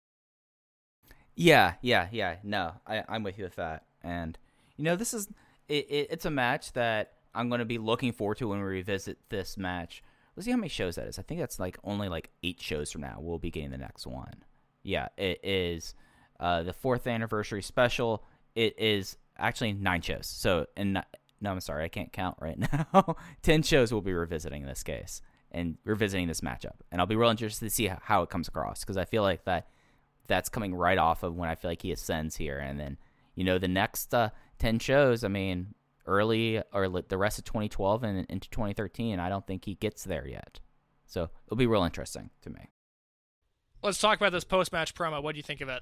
Yeah. No, I'm with you with that. And, this is it's a match that I'm going to be looking forward to when we revisit this match. Let's see how many shows that is. I think that's only 8 shows from now. We'll be getting the next one. Yeah, it is the 4th anniversary special. It is actually 9 shows. So, no, I'm sorry, I can't count right now. 10 shows we'll be revisiting in this case and revisiting this matchup. And I'll be real interested to see how it comes across, because I feel like that's coming right off of when I feel like he ascends here. And then, the next 10 shows, early or the rest of 2012 and into 2013, I don't think he gets there yet. So it'll be real interesting to me. Let's talk about this post-match promo. What do you think of it?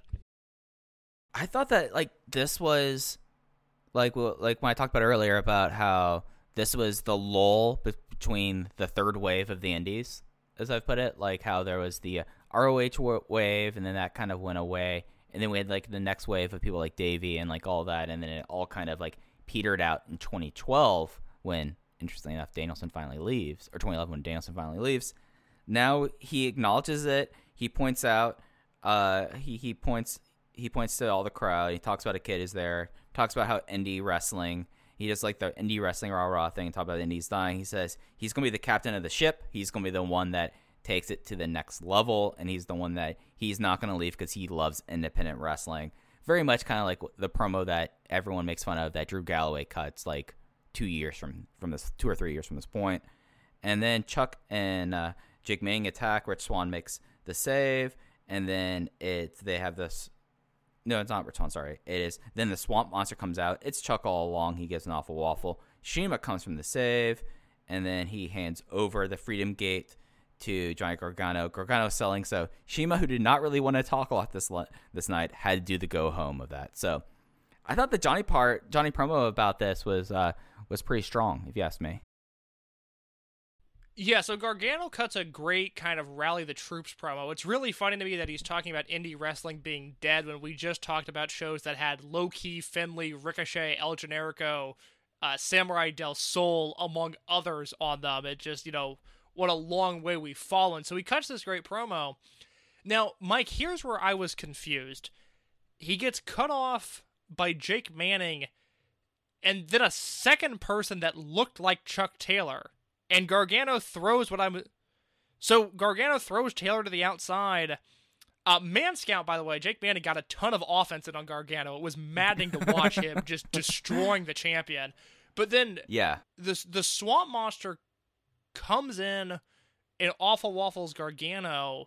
I thought that this was when I talked about earlier about how this was the lull between the third wave of the indies, as I've put it, how there was the ROH wave, and then that kind of went away, and then we had the next wave of people like Davey and all that, and then it all kind of petered out in 2012 when, interestingly enough, Danielson finally leaves, or 2011 when Danielson finally leaves. Now he acknowledges it. He points out, he points to all the crowd. He talks about a kid who's there. Talks about how indie wrestling. He does the indie wrestling rah thing. Talk about the indies dying. He says he's gonna be the captain of the ship. He's gonna be the one that takes it to the next level, and he's the one that he's not gonna leave because he loves independent wrestling. Very much kind of like the promo that everyone makes fun of that Drew Galloway cuts 2 years from this, 2 or 3 years from this point. And then Chuck and Jake Manning attack. Rich Swann makes the save, and then they have this. No, it's not Rich Swann, sorry. It is. Then the Swamp Monster comes out. It's Chuck all along. He gets an awful waffle. Shima comes from the save, and then he hands over the Freedom Gate to Johnny Gargano. Gargano selling, so Shima, who did not really want to talk a lot this night, had to do the go home of that. So I thought the Johnny promo about this was pretty strong, if you ask me. Yeah, so Gargano cuts a great kind of rally the troops promo. It's really funny to me that he's talking about indie wrestling being dead when we just talked about shows that had Low-Key, Finlay, Ricochet, El Generico, Samurai del Sol, among others on them. It just, what a long way we've fallen. So he cuts this great promo. Now, Mike, here's where I was confused. He gets cut off by Jake Manning, and then a second person that looked like Chuck Taylor. And Gargano throws Gargano throws Taylor to the outside. Man Scout, by the way, Jake Manning got a ton of offense in on Gargano. It was maddening to watch him just destroying the champion. But then the Swamp Monster comes in and Awful Waffles Gargano.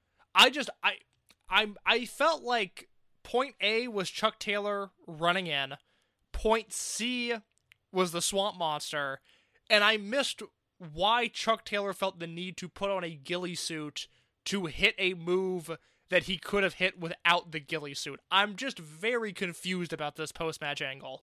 I felt like point A was Chuck Taylor running in. Point C was the Swamp Monster. And I missed why Chuck Taylor felt the need to put on a ghillie suit to hit a move that he could have hit without the ghillie suit. I'm just very confused about this post-match angle.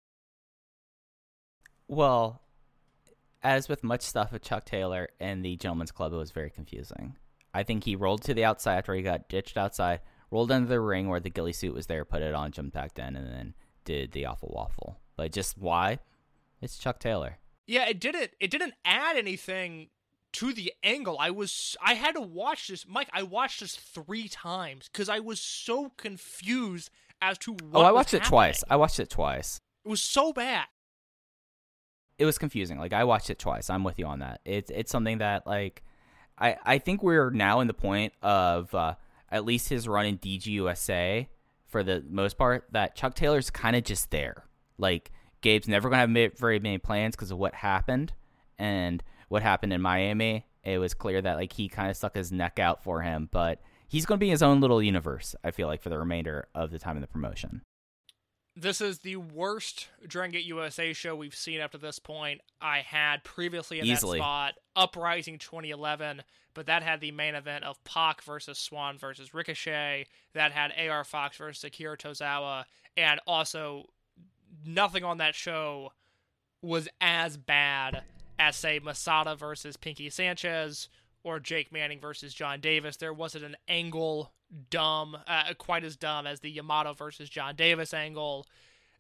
Well, as with much stuff with Chuck Taylor and the Gentleman's Club, it was very confusing. I think he rolled to the outside after he got ditched outside, rolled into the ring where the ghillie suit was there, put it on, jumped back in, and then did the Awful Waffle. But just why? It's Chuck Taylor. Yeah, it didn't add anything to the angle. I had to watch this. Mike, I watched this 3 times because I was so confused as to what I watched it happening. twice. It was so bad. It was confusing. I watched it twice. I'm with you on that. It's something that, I think we're now in the point of, at least his run in DGUSA, for the most part, that Chuck Taylor's kind of just there. Gabe's never going to have very many plans because of what happened. And what happened in Miami, it was clear that he kind of stuck his neck out for him. But he's going to be in his own little universe, I feel like, for the remainder of the time in the promotion. This is the worst Dragon Gate USA show we've seen up to this point. I had previously in Easily. that spot Uprising 2011, but that had the main event of Pac versus Swan versus Ricochet. That had AR Fox versus Akira Tozawa, and also nothing on that show was as bad as, say, Masada versus Pinky Sanchez or Jake Manning versus John Davis. There wasn't an angle quite as dumb as the Yamato versus John Davis angle.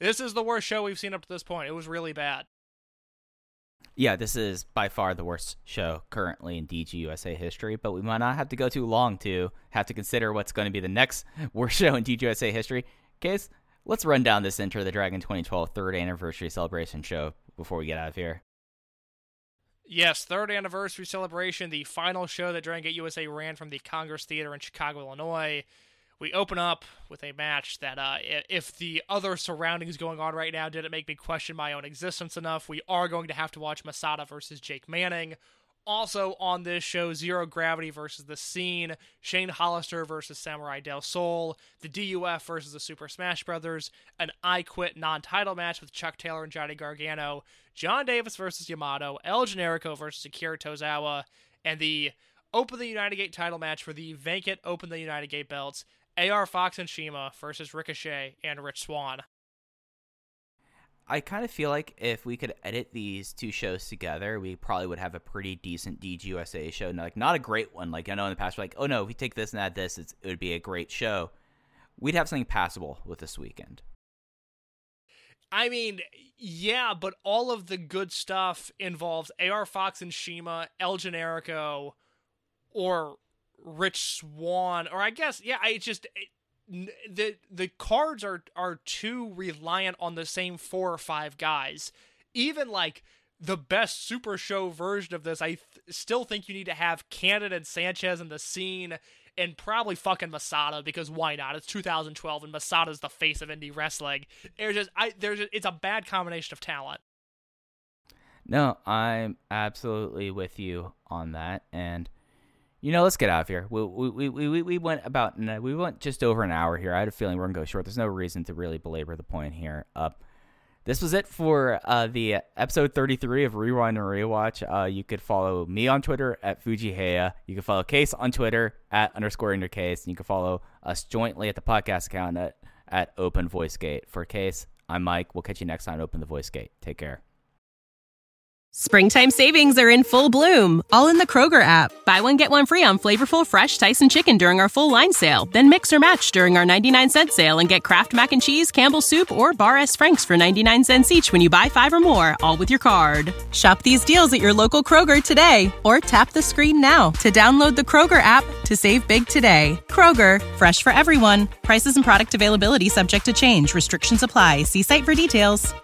This is the worst show we've seen up to this point. It was really bad. Yeah, this is by far the worst show currently in DGUSA history, but we might not have to go too long to have to consider what's going to be the next worst show in DGUSA history. Case, let's run down this Enter the Dragon 2012 third anniversary celebration show before we get out of here. Yes, third anniversary celebration, the final show that Dragon Gate USA ran from the Congress Theater in Chicago, Illinois. We open up with a match that, if the other surroundings going on right now didn't make me question my own existence enough, we are going to have to watch Masada versus Jake Manning. Also on this show, Zero Gravity versus The Scene, Shane Hollister versus Samurai Del Sol, the DUF versus the Super Smash Brothers, an I Quit non-title match with Chuck Taylor and Johnny Gargano, John Davis versus Yamato, El Generico versus Akira Tozawa, and the Open the United Gate title match for the vacant Open the United Gate belts, AR Fox and Shima versus Ricochet and Rich Swann. I kind of feel like if we could edit these two shows together, we probably would have a pretty decent DGUSA show. Like, not a great one. Like, I know in the past, we're like, oh no, if we take this and add this, it would be a great show. We'd have something passable with this weekend. I mean, yeah, but all of the good stuff involves AR Fox and Shima, El Generico, or Rich Swann, or I guess, yeah, the cards are too reliant on the same 4 or 5 guys. Even like the best Super Show version of this, I still think you need to have Cannon and Sanchez in The Scene, and probably fucking Masada, because why not? It's 2012 and Masada's the face of indie wrestling. It's a bad combination of talent. No, I'm absolutely with you on that, and let's get out of here. We went just over an hour here. I had a feeling we're gonna go short. There's no reason to really belabor the point here. This was it for the episode 33 of Rewind and Rewatch. You could follow me on Twitter at Fujiheya. You can follow Case on Twitter at _Case. And you can follow us jointly at the podcast account at Open Voice Gate. For Case, I'm Mike. We'll catch you next time. Open the Voice Gate. Take care. Springtime savings are in full bloom, all in the Kroger app. Buy one, get one free on flavorful, fresh Tyson chicken during our full line sale. Then mix or match during our 99-cent sale and get Kraft Mac and Cheese, Campbell's Soup, or Bar S. Frank's for 99 cents each when you buy 5 or more, all with your card. Shop these deals at your local Kroger today, or tap the screen now to download the Kroger app to save big today. Kroger, fresh for everyone. Prices and product availability subject to change. Restrictions apply. See site for details.